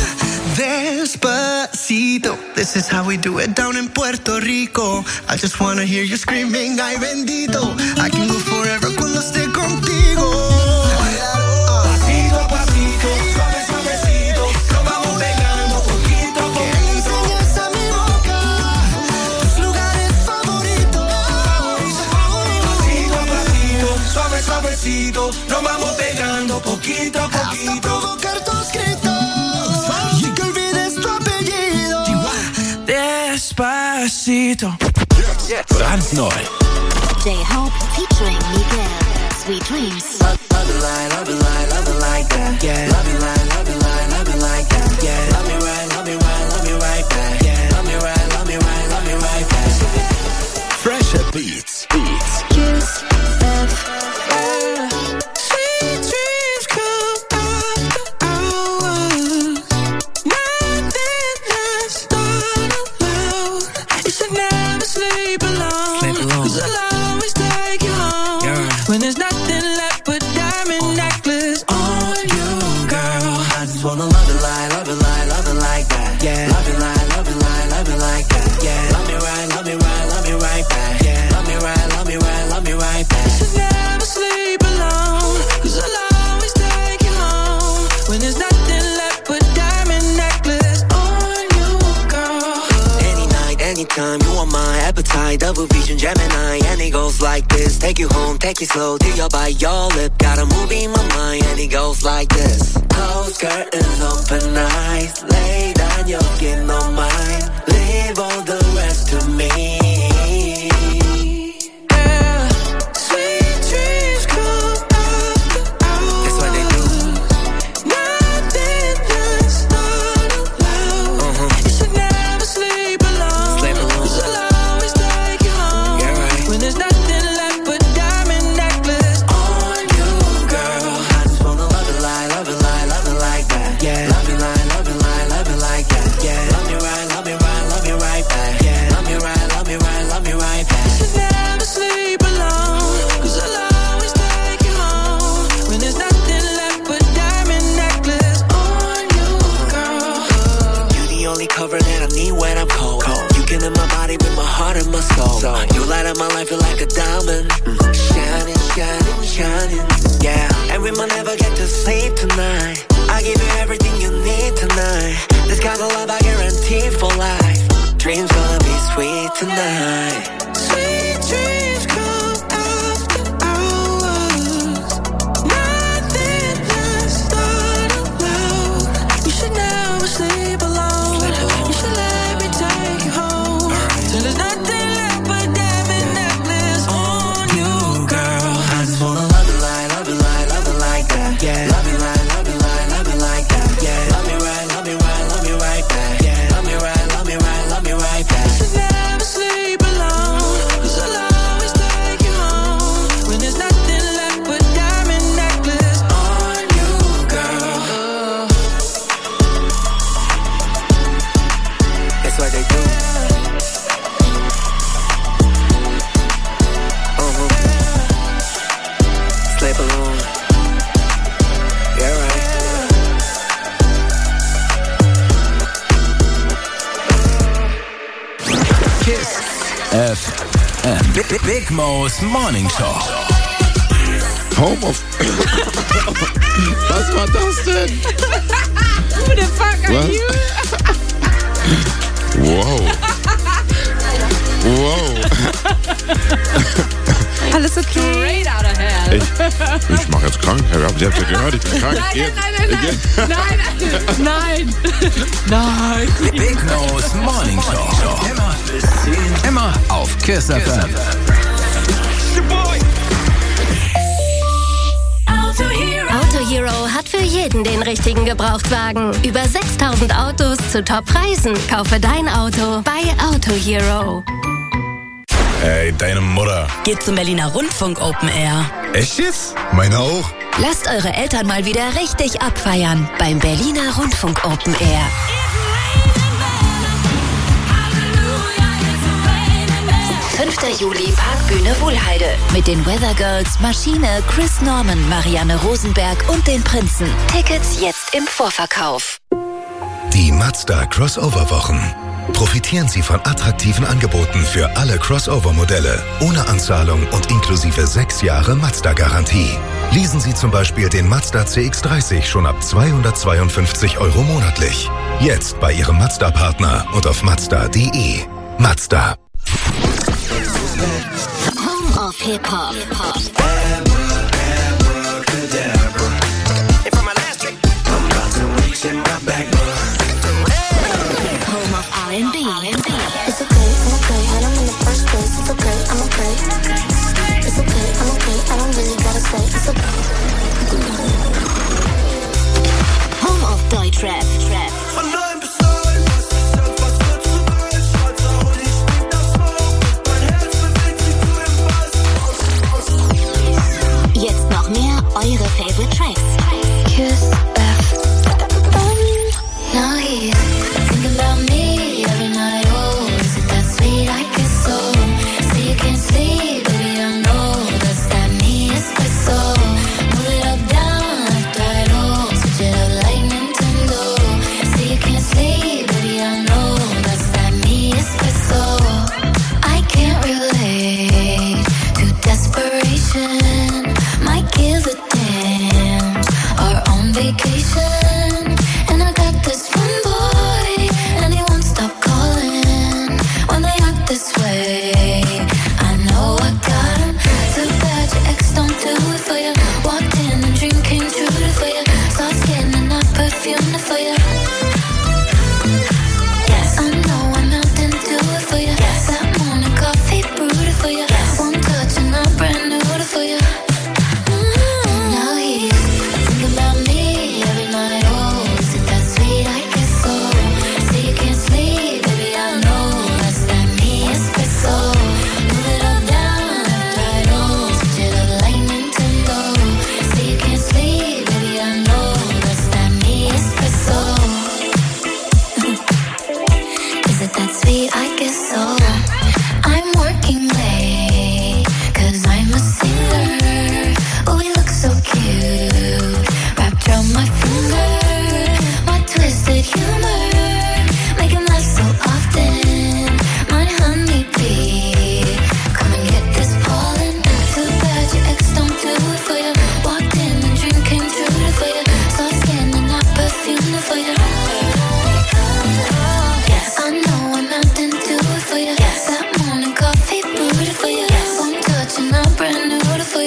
Despacito, this is how we do it down in Puerto Rico. I just wanna hear you screaming, ay bendito. I can go forever cuando esté contigo. Pasito a pasito, suave, suavecito. Nos vamos pegando poquito a Que le poquito. enseñes a mi boca tus lugares favoritos. Pasito a pasito, suave, suavecito. Nos vamos pegando poquito a Hasta poquito. provocar tus gritos y que olvides tu apellido. Despacito. Brandneu. J-Hope featuring Miguel. Sweet Dreams. Love it like that. Yeah. Love it like that. Yeah. Love me right back. Yeah. Love me right back. Fresher Beats. Kiss FM. Sweet dreams come after hours. Nothing lasts all alone. You should never sleep alone. 'Cause I'll always take you home. When there's nothing left but diamond necklace on you, girl. I just wanna love it like that. Yeah. Love it like that. Yeah. Love me right back. Yeah. Love me right Gemini, and it goes like this. Take you home, take you slow, till you bite your lip. Got a movie in my mind, and it goes like this. Close curtains, open eyes. Lay down your skin on mine. Leave all the rest to me. You light up my life, feel like a diamond. Shining, shining, shining. Yeah, and we might never get to sleep tonight. I give you everything you need tonight. This kind of love I guarantee for life. Dreams gonna be sweet tonight. Sweet dreams come after hours. Nothing lasts alone. You should never sleep alone. You should let me take you home. Till there's nothing. Yeah. Love me right, love me right, love me like that. Yeah. Love me right, love me right, love me right back. Yeah. Love me right, love me right, love me right back. You should never sleep alone, 'cause I'll always take you home. When there's nothing left but diamond necklace on you, girl. That's what they do. Sleep alone. FM. Big Mo's Morning Show. Home of... Was war das denn? Who the fuck are you? Wow. Wow. Alles okay? Straight out of hell. Ich mach jetzt krank. Sie habt ja gehört, ich bin krank. Nein. Big Mo's Morning Show. Immer auf Kiss FM. Auto Hero hat für jeden den richtigen Gebrauchtwagen. Über 6000 Autos zu Top-Preisen. Kaufe dein Auto bei Auto Hero. Ey, deine Mutter. Geht zum Berliner Rundfunk Open Air. Echt jetzt? Meine auch. Lasst eure Eltern mal wieder richtig abfeiern beim Berliner Rundfunk Open Air. 5. Juli Parkbühne Wuhlheide. Mit den Weather Girls, Maschine, Chris Norman, Marianne Rosenberg und den Prinzen. Tickets jetzt im Vorverkauf. Die Mazda Crossover-Wochen. Profitieren Sie von attraktiven Angeboten für alle Crossover-Modelle. Ohne Anzahlung und inklusive 6 Jahre Mazda-Garantie. Leasen Sie zum Beispiel den Mazda CX-30 schon ab 252 € monatlich. Jetzt bei Ihrem Mazda-Partner und auf Mazda.de. Mazda. Home of Hip Hop. Home of R&B. It's okay, I'm okay. I don't in the first place. It's okay, I'm okay. It's okay, I'm okay. I don't really gotta say it's okay. Home of Deutschrap. Jetzt noch mehr eure Favorite Tracks. Kiss FM.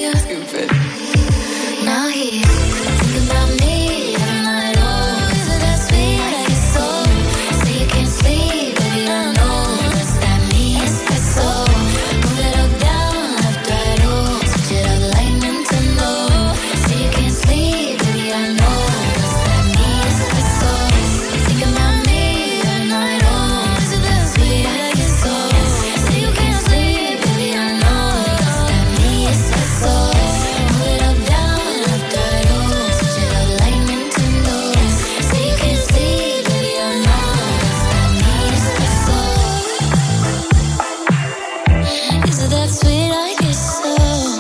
you. Now he's thinking about me every night. Oh, is it that sweet? I get so. Say you can't sleep, baby, I know. It's that me espresso. Move it up, down, left, right, oh. Switch it up like Nintendo. Say you can't sleep, baby, I know. It's that me espresso. Thinking about me every night. Oh, is it that sweet? I get so. Say you can't sleep, baby, I know. It's that me espresso. Move it up, down, left, right, oh. Switch it up like Nintendo. Say you can't sleep, baby, I know. It's that me espresso. Is it that sweet? I guess so.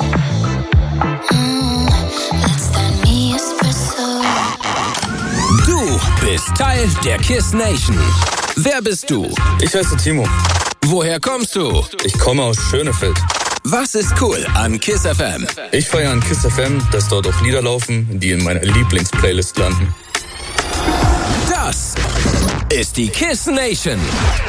That's that me espresso. Du bist Teil der KISS Nation. Wer bist du? Ich heiße Timo. Woher kommst du? Ich komme aus Schönefeld. Was ist cool an KISS FM? Ich feiere an KISS FM, dass dort auch Lieder laufen, die in meiner Lieblingsplaylist landen. Das ist die KISS Nation.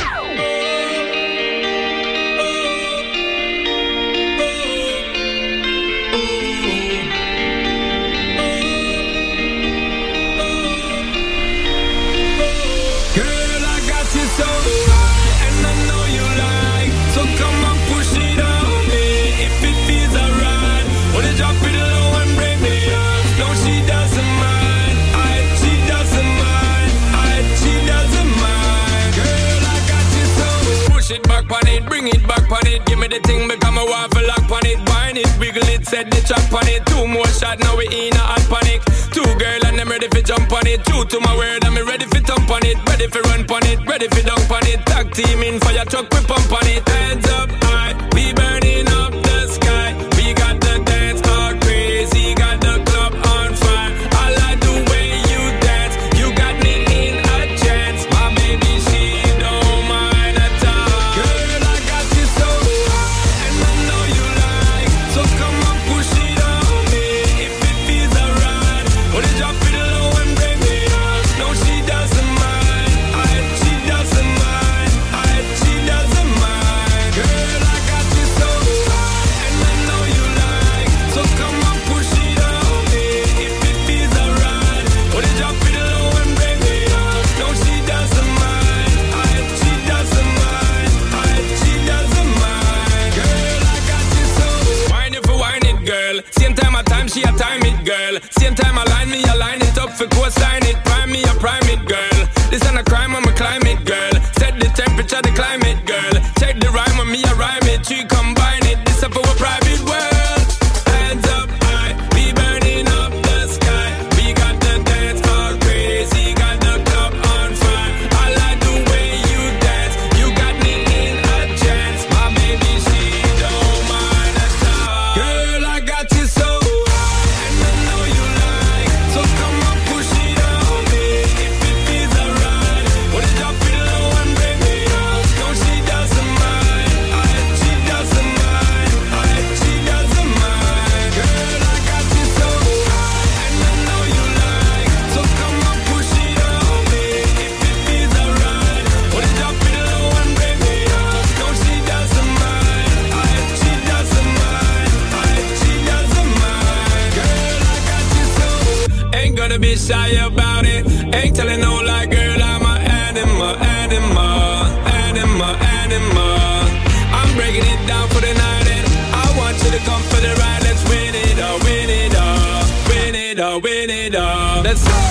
Girl, I got you so high, and I know you like. So come on, push it on me if it feels alright. Wanna drop it low and bring me up? No, she doesn't mind. She doesn't mind. She doesn't mind. Girl, I got you so. Push it back on it, bring it back on it. Give me the thing, become a waffle lock on it. Wine it, wiggle it, set the track on it. 2 more shot, now we in a hot panic. 2 girl and I'm ready for jump on it. True to my word, I'm ready for thump on it. Ready for run on it, ready for dunk on it. Tag team in fire truck, we pump on it. Hands up high, we burning up the sky. We got the dance all crazy, got the club on fire. I like the way you dance, you got me in a trance. My baby, she don't mind at all. Girl, I got you so high, and I know you like. So come on, push it on me if it feels alright. Wanna drop it low and bring me up? No, she doesn't mind. She doesn't mind. She doesn't mind. Girl, I got you so high, and I know you like. So come on, push it on me if it feels alright. Wanna drop it low and bring me up? No, she doesn't mind. She doesn't mind. She doesn't mind. Girl, I got you so. Wine it for wine it, girl. Same time a time, she a time it, girl. Same time I line me, I line it up for coastline it. Prime me, I prime it, girl. This ain't a crime, I'm a climate, girl. Set the temperature, the climate, girl. Check the rhyme when me, I rhyme it. She combine it, this up for a private world. Hands up high, we burning up the sky. We got the dance all crazy, got the club on fire. I like the way you dance, you got me in a trance. My baby, she don't mind at all. Girl, I got you so high, and I know you like. So come on, push it on me if it feels alright. Wanna drop it low and bring me up? No, she doesn't mind. She doesn't mind. She doesn't mind. Girl, I got you so high, and I know you like. So come on, push it on me if it feels alright. Wanna drop it low and bring me up? No, she doesn't mind. She doesn't mind. She doesn't mind. Girl, I got you so. Ain't gonna be shy about it. Ain't telling no lie, girl, I'm a animal, animal, animal, animal. I'm breaking it down for the night and I want you to come for the ride. Let's win it all, win it all, win it all, win it all. Let's go.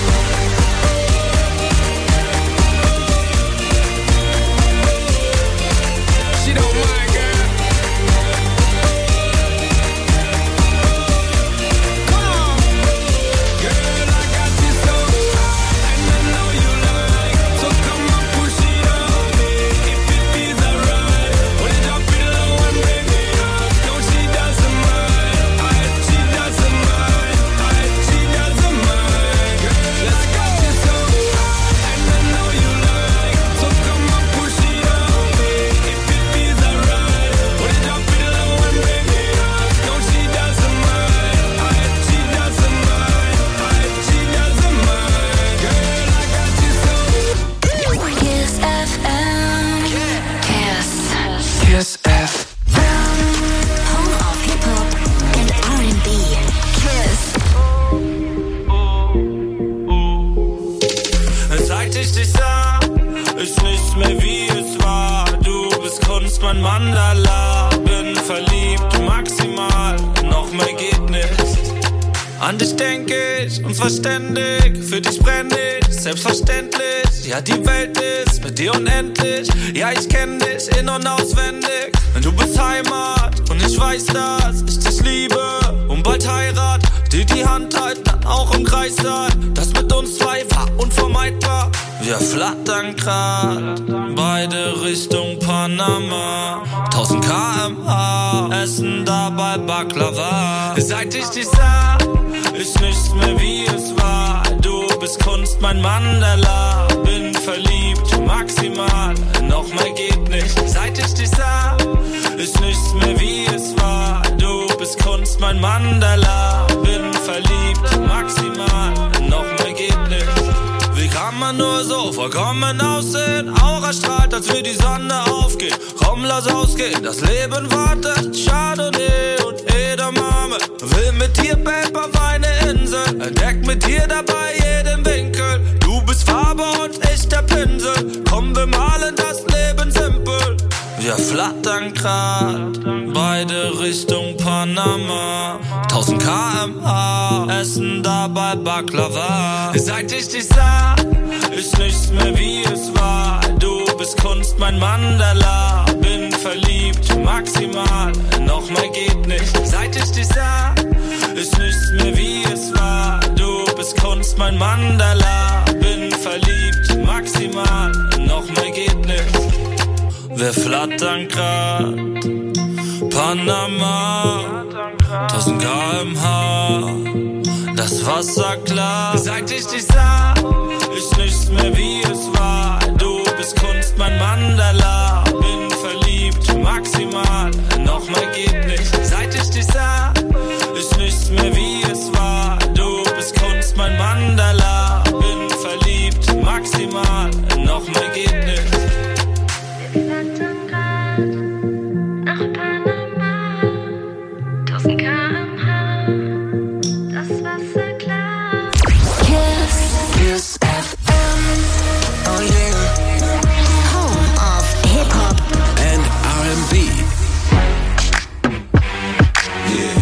She don't mind, girl. Girl, I got you so high, and I know you like. So come on, push it on me if it feels alright. Wanna drop it low and bring me up? No, she doesn't mind. She doesn't mind. She doesn't mind. An dich denk ich, unverständig, für dich brenn ich, selbstverständlich. Ja, die Welt ist mit dir unendlich. Ja, ich kenn dich in- und auswendig. Du bist Heimat und ich weiß, dass ich dich liebe. Und bald Heirat, die Hand halten, dann auch im Kreis sein. Das mit uns zwei war unvermeidbar. Wir flattern grad, beide Richtung Panama. 1000 km/h, essen dabei Baklava. Seit ich dich sah, ist nichts mehr wie es war. Du bist Kunst, mein Mandala. Bin verliebt, maximal, noch mehr geht nicht. Seit ich dich sah, ist nichts mehr wie es war. Du bist Kunst, mein Mandala. Bin verliebt, maximal, noch mehr geht nicht. Wie kann man nur so vollkommen aussehen? Aura strahlt, als wir die Sonne aufgeht. Komm, lass ausgehen, das Leben wartet. Chardonnay und Edamame. Will mit dir, Babe, auf eine Insel. Entdeck mit dir dabei jeden Winkel. Du bist Farbe und ich der Pinsel. Komm, wir malen das Leben simpel. Wir flattern grad, beide Richtung Panama. 1000 km/h, essen dabei Baklava. Seit ich dich sah, ist nichts mehr wie es war. Du bist Kunst, mein Mandala. Bin verliebt, maximal, noch mehr geht nicht. Seit ich dich sah, ist nichts mehr wie es war. Du bist Kunst, mein Mandala. Bin verliebt, maximal, noch mehr geht nicht. Wir flattern grad, Panama, 1000 km/h, das Wasser klar. Seit ich dich sah, ist nichts mehr wie es war. Du bist Kunst, mein Mandala. Bin verliebt, maximal, noch mehr geht nicht. Seit ich dich sah, ist nichts mehr wie es war. Du bist Kunst, mein Mandala. Bin verliebt, maximal, noch mehr geht nicht. Kiss FM. Oh yeah. Home of Hip Hop and R&B. Yeah.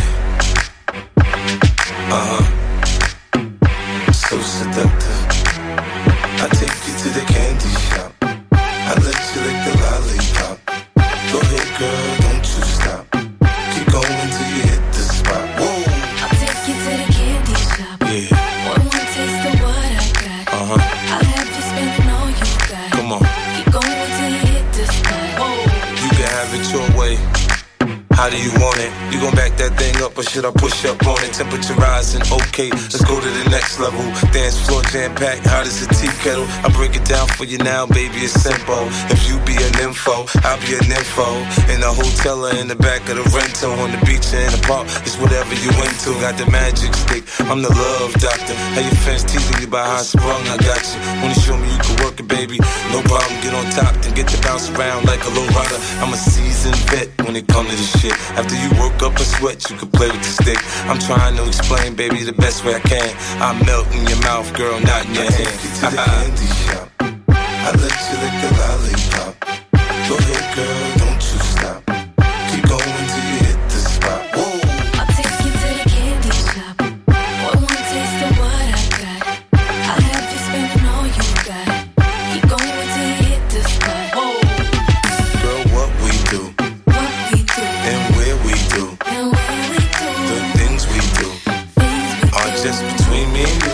So seductive. I take you to the candy shop. I let you lick the lollipop. Go ahead, girl, don't you stop. Keep going till you hit the spot. Whoa. I'll take you to the candy shop. Yeah. One more taste of what I got. I'll have you spending all you got. Come on. Keep going till you hit the spot. Whoa. You can have it your way. How do you want it? You gon' back that thing up or should I push up on it? Temperature rising, okay, let's go to the next level. Dance floor jam-packed, hot as a tea kettle. I break it down for you now, baby, it's simple. If you be an info, I'll be an info. In the hotel or in the back of the rental, on the beach or in the park, it's whatever you into. Got the magic stick, I'm the love doctor. How your fans teasing you about how I sprung, I got you. Wanna show me you can work it, baby? No problem, get on top, then get to bounce around like a low rider. I'm a seasoned vet when it comes to this shit. After you work up a sweat, you can play with the stick. I'm trying to explain, baby, the best way I can. I melt in your mouth, girl, not in your hand. Take you to the candy shop. I let you lick the lollipop. Go ahead, girl, don't you stop. Keep going till you hit the spot. Whoa. I'll take you to the candy shop. One more taste of what I got. I'll have you spending all you got. Keep going till you hit the spot. Whoa. Girl, what we do, What we do, and where we do, and where we do, the things we do are just between me and you.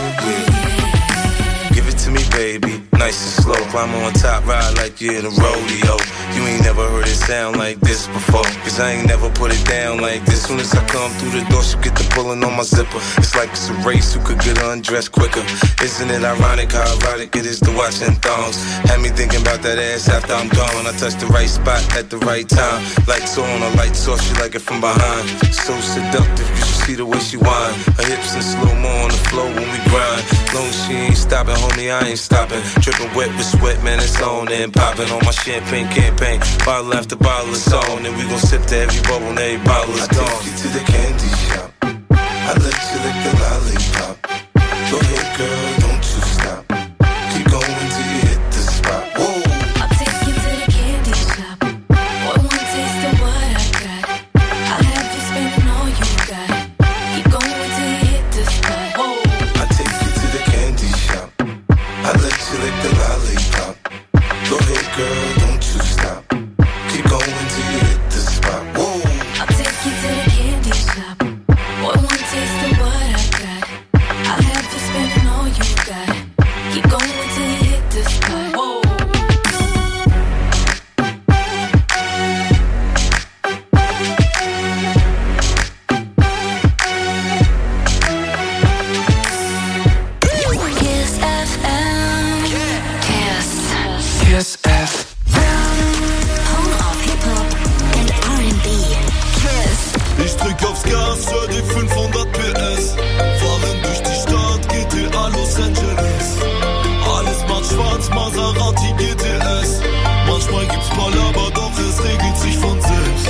Yeah. Give it to me, baby, nice and slow. Climb on top, ride like you're in a rodeo. You ain't never heard it sound like this before, cause I ain't never put it down like this. Soon as I come through the door, she get the pulling on my zipper. It's like it's a race, who could get undressed quicker. Isn't it ironic how erotic it is to watch in thongs? Had me thinking about that ass after I'm gone. I touch the right spot at the right time. Lights on, her lights off, she like it from behind. So seductive, you should see the way she whine. Her hips in slow-mo on the floor when we grind. Long as she ain't stopping, homie, I ain't stopping. Dripping wet with sweat, man, it's on and popping on my champagne campaign. Bottle after bottle is on, and we gon' sip to every bubble and every bottle is gone. I take you to the candy shop. I let you lick the lollipop. Go ahead, girl, don't you stop. Keep going till you hit the spot. Whoa. I'll take you to the candy shop. One more taste of what I got. I'll have you spending all you got. Keep going till you hit the spot. Gas, hör die 500 PS. Fahren durch die Stadt, GTA Los Angeles. Alles macht schwarz, Maserati GTS. Manchmal gibt's Palaver, doch es regelt sich von selbst.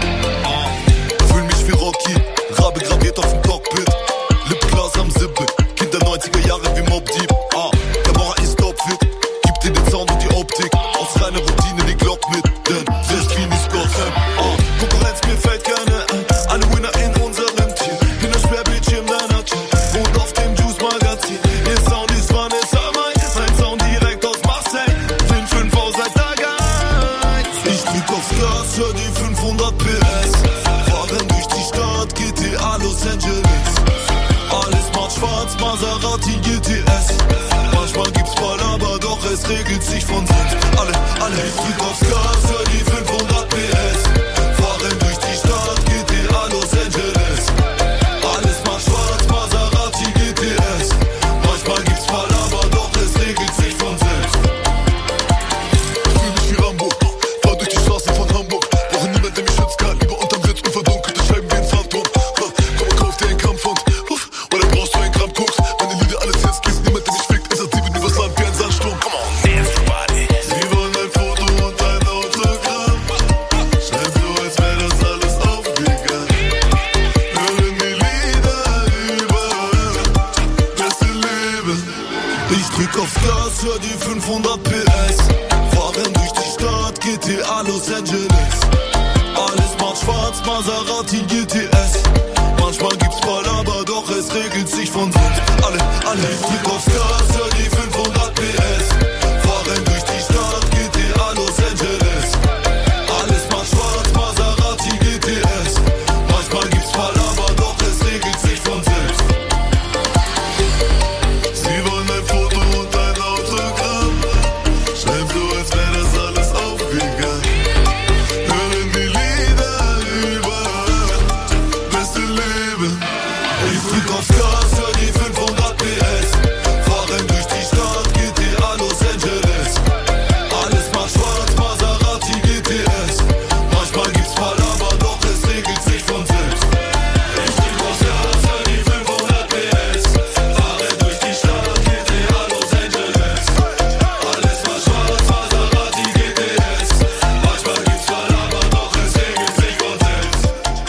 Fühl mich wie Rocky, Rabe graviert auf dem Cockpit. Lipglas am Sippe, Kind der 90er Jahre wie Mobb Deep. Kamera ist topfit, gib dir den Sound und die Optik. Aus reiner Routine die Glock mit, denn sehr Queen ist Gotham. Konkurrenz mir fällt gerne ein, alle Winner in unserem Team. Bin das Sperrbildschirm deiner Chat und auf dem Juice-Magazin. Ihr Sound ist Vanessa mein Sound direkt aus Marseille. Sind 5 aus seit Tag 1. Ich drück aufs Gas, hör die 500 PS. Fahren durch die Stadt, GTA Los Angeles. Alles macht schwarz, Maserati GTS. Manchmal gibt's Palaver, doch es regelt sich von selbst. Alle, ich drück aufs Gas, hör die 500 PS. Fahren durch die Stadt, GTA Los Angeles. Alles macht schwarz, Maserati GTS. Manchmal gibt's Palaver, doch es regelt sich von selbst. Fühl mich wie Rambo, fahr durch die Straßen von Hamburg. Brauche niemand, der mich schützen kann. Lieber unterm Sitz und verdunkelte Scheiben wie ein Phantom. Komm und kauf dir einen Kampfhund. Oder brauchst du einen Gramm Koks? Meine Lieder, alles jetzt gibt niemand, der mich fickt. Es hat 7 übers Land wie ein Sandsturm. Come on, dance everybody. Sie wollen ein Foto und ein Autogramm. Scheint so, als wäre das alles aufgegangen. Hören die Lieder überall. Beste Leben. Ich drück aufs Gas, hör die 500 PS. Fahren durch die Stadt, GTA Los Angeles. Alles macht schwarz, Maserati GTS. Manchmal gibt's Palaver, doch es regelt sich von selbst. Alle, ich drück aufs Gas, hör die 500 PS. Fahren durch die Stadt, GTA Los Angeles. Alles macht schwarz, Maserati GTS. Manchmal gibt's Palaver, doch es regelt sich von selbst. Sie wollen ein Foto und ein Autogramm. Scheint so, als wäre das alles aufgegangen. Hören die Lieder überall. Beste Leben. Ich drück aufs Gas, hör die 500 PS. Fahren durch die Stadt, GTA Los Angeles. Alles macht schwarz, Maserati GTS. Manchmal gibt's Palaver, doch es regelt sich von selbst. Ich drück aufs Gas, hör die 500 PS. Fahren durch die Stadt, GTA Los Angeles. Alles macht schwarz, Maserati GTS. Manchmal gibt's Palaver, doch es regelt sich von selbst.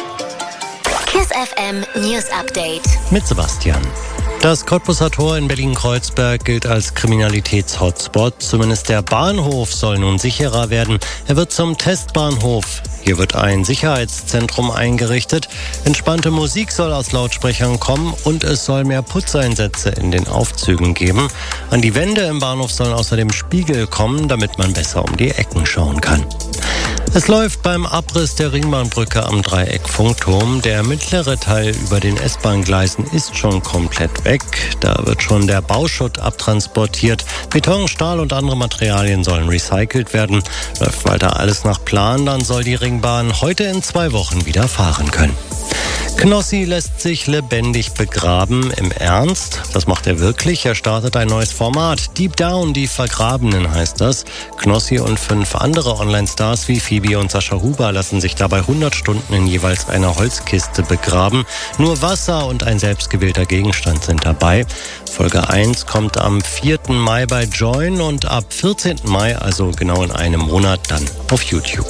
KISS FM News Update. Mit Sebastian. Das Cottbuser Tor in Berlin-Kreuzberg gilt als Kriminalitäts-Hotspot. Zumindest der Bahnhof soll nun sicherer werden. Er wird zum Testbahnhof. Hier wird ein Sicherheitszentrum eingerichtet. Entspannte Musik soll aus Lautsprechern kommen und es soll mehr Putzeinsätze in den Aufzügen geben. An die Wände im Bahnhof sollen außerdem Spiegel kommen, damit man besser um die Ecken schauen kann. Es läuft beim Abriss der Ringbahnbrücke am Dreieck-Funkturm. Der mittlere Teil über den S-Bahn-Gleisen ist schon komplett weg. Da wird schon der Bauschutt abtransportiert. Beton, Stahl und andere Materialien sollen recycelt werden. Läuft weiter alles nach Plan, dann soll die Ringbahn heute in 2 Wochen wieder fahren können. Knossi lässt sich lebendig begraben. Im Ernst? Das macht er wirklich. Er startet ein neues Format. Deep Down, die Vergrabenen heißt das. Knossi und 5 andere Online-Stars wie Phoebe und Sascha Huber lassen sich dabei 100 Stunden in jeweils einer Holzkiste begraben. Nur Wasser und ein selbstgewählter Gegenstand sind dabei. Folge 1 kommt am 4. Mai bei Join und ab 14. Mai, also genau in einem Monat, dann auf YouTube.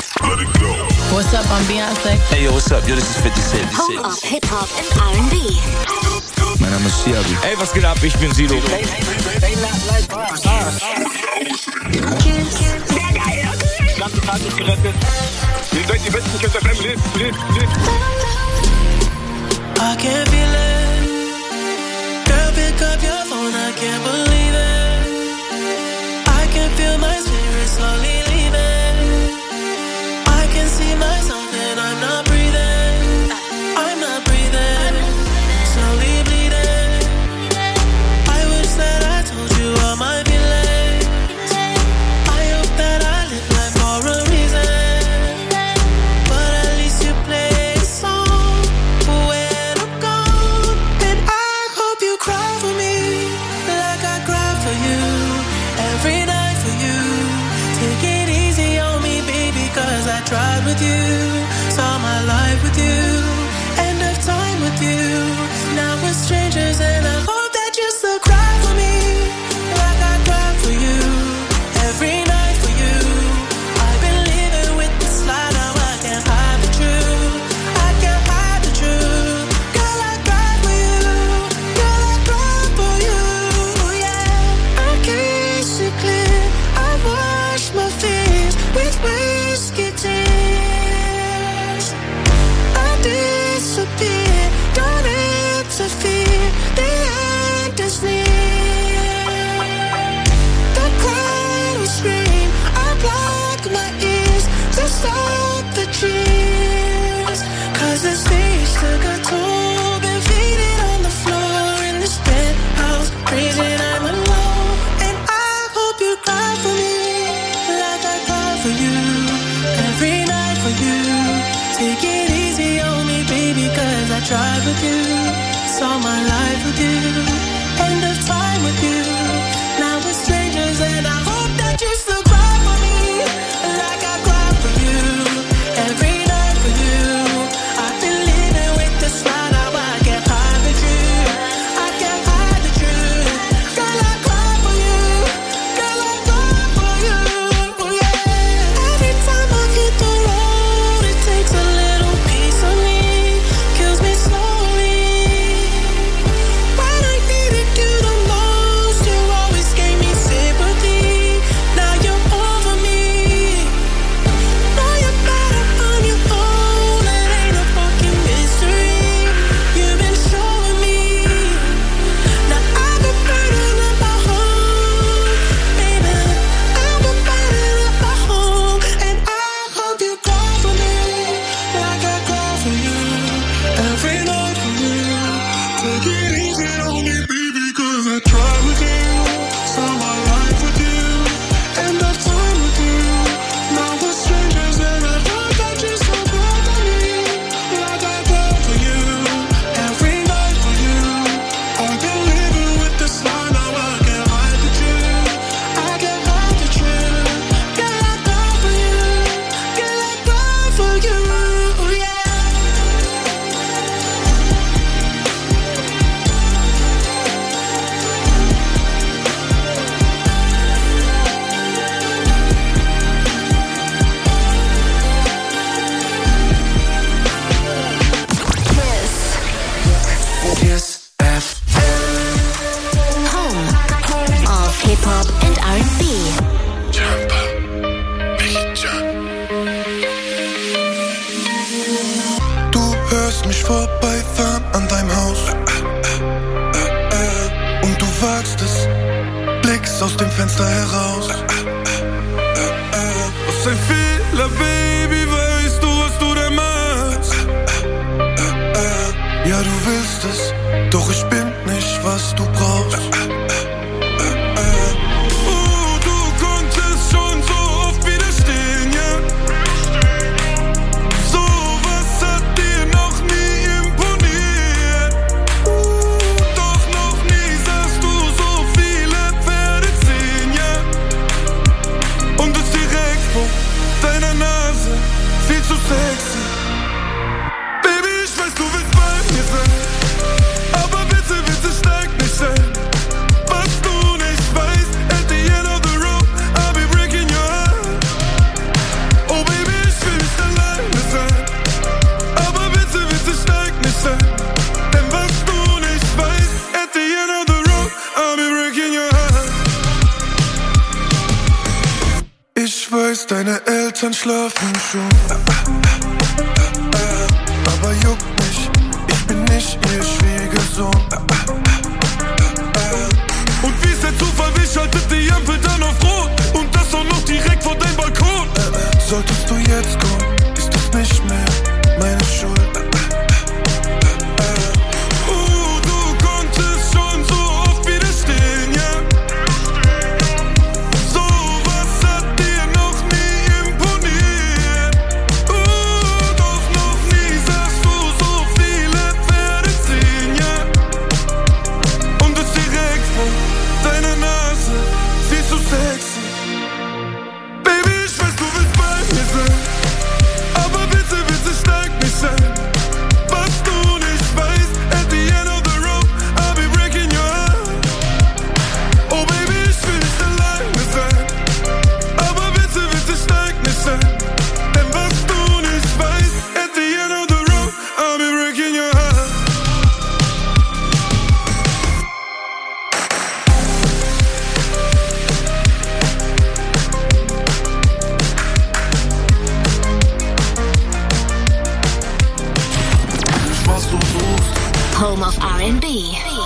What's up, I'm Beyonce. Hey, yo, what's up? Yo, this is 50 Cent. Home of Hip-Hop and R&B. Mein Name ist Siabi. Hey, was geht ab? Ich bin Sido. Ganze Tag ist gerettet. Ihr seid die besten Kids FM. Lied. I can feel it. Girl, pick up your phone, I can't believe it. I can feel my spirit slowly leaving. I can see myself and I'm not breathing. I'm not breathing. Slowly bleeding. I wish that I told you all my feelings. I hope that I live life for a reason. But at least you play a song. drive with you. Saw my life with you. End of time with you. Now we're strangers and I hope that you still cry for me like I cry for you. Every night for you. I've been living with this lie, now I can't hide the truth. I can't hide the truth. Girl, I cry for you. Girl, I cry for you. Yeah. Every time I hit the road, it takes a little piece of me. Kills me slowly. When I needed you the most, you always gave me sympathy. Now you're over me. Know you're better on your own. It ain't a fucking mystery. You've been showing me. Now I've been burning up my home, baby. I've been burning up my home, and I hope you cry for me like I cry for you. Every night for you. Take it easy on me, baby, 'cause I try with you. Saw my life with you. End of time with you. Now we're strangers and I thought that you so bad for me. Like I cry for you. Every night for you. I've been living with this lie, now I can't hide the truth. I can't hide the truth. Girl, I cry for you. Girl, I cry for you. Yeah. Kiss Home of Hip-Hop and R&B. Du hörst mich vorbeifahren an deinem Haus. Und du wagst es, blickst aus dem Fenster heraus. Was ein Fehler, Baby, weißt du, was du da machst? Ja, du willst es, doch ich bin nicht, was du brauchst. Du konntest schon so oft widerstehen, ja? Sowas hat dir noch nie imponiert. Doch noch nie sahst du so viele Pferde ziehen, ja? Und es direkt vor deiner Nase, viel zu sexy. Baby, ich weiß, du willst bei mir sein, aber bitte, bitte steig nicht ein. Was du nicht weißt, at the end of the road, I'll be breaking your heart. Oh Baby, ich will nicht alleine sein, aber bitte, bitte steig nicht ein. Denn was du nicht weißt, at the end of the road, I'll be breaking your heart. Ich weiß, deine Eltern schlafen schon, aber juckt mich, ich bin nicht ihr Schwiegersohn. Und wie ist der Zufall, wie schaltet die Ampel dann auf Rot? Und das auch noch direkt vor deinem Balkon. Solltest du jetzt kommen, ist das nicht mehr meine Schuld. Du konntest schon so oft widerstehen, ja? Sowas hat dir noch nie imponiert. Doch noch nie sahst du so viele Pferde ziehen, ja? Und es direkt vor deiner Nase, viel zu sexy. Baby, ich weiß, du willst bei mir sein, aber bitte, bitte steig nicht ein. Was du nicht weißt, at the end of the road, I'll be breaking your heart. Oh Baby, ich will nicht alleine sein, aber bitte, bitte steig nicht ein. Denn was du nicht weißt, at the end of the road, I'll be breaking your heart. Home of R&B.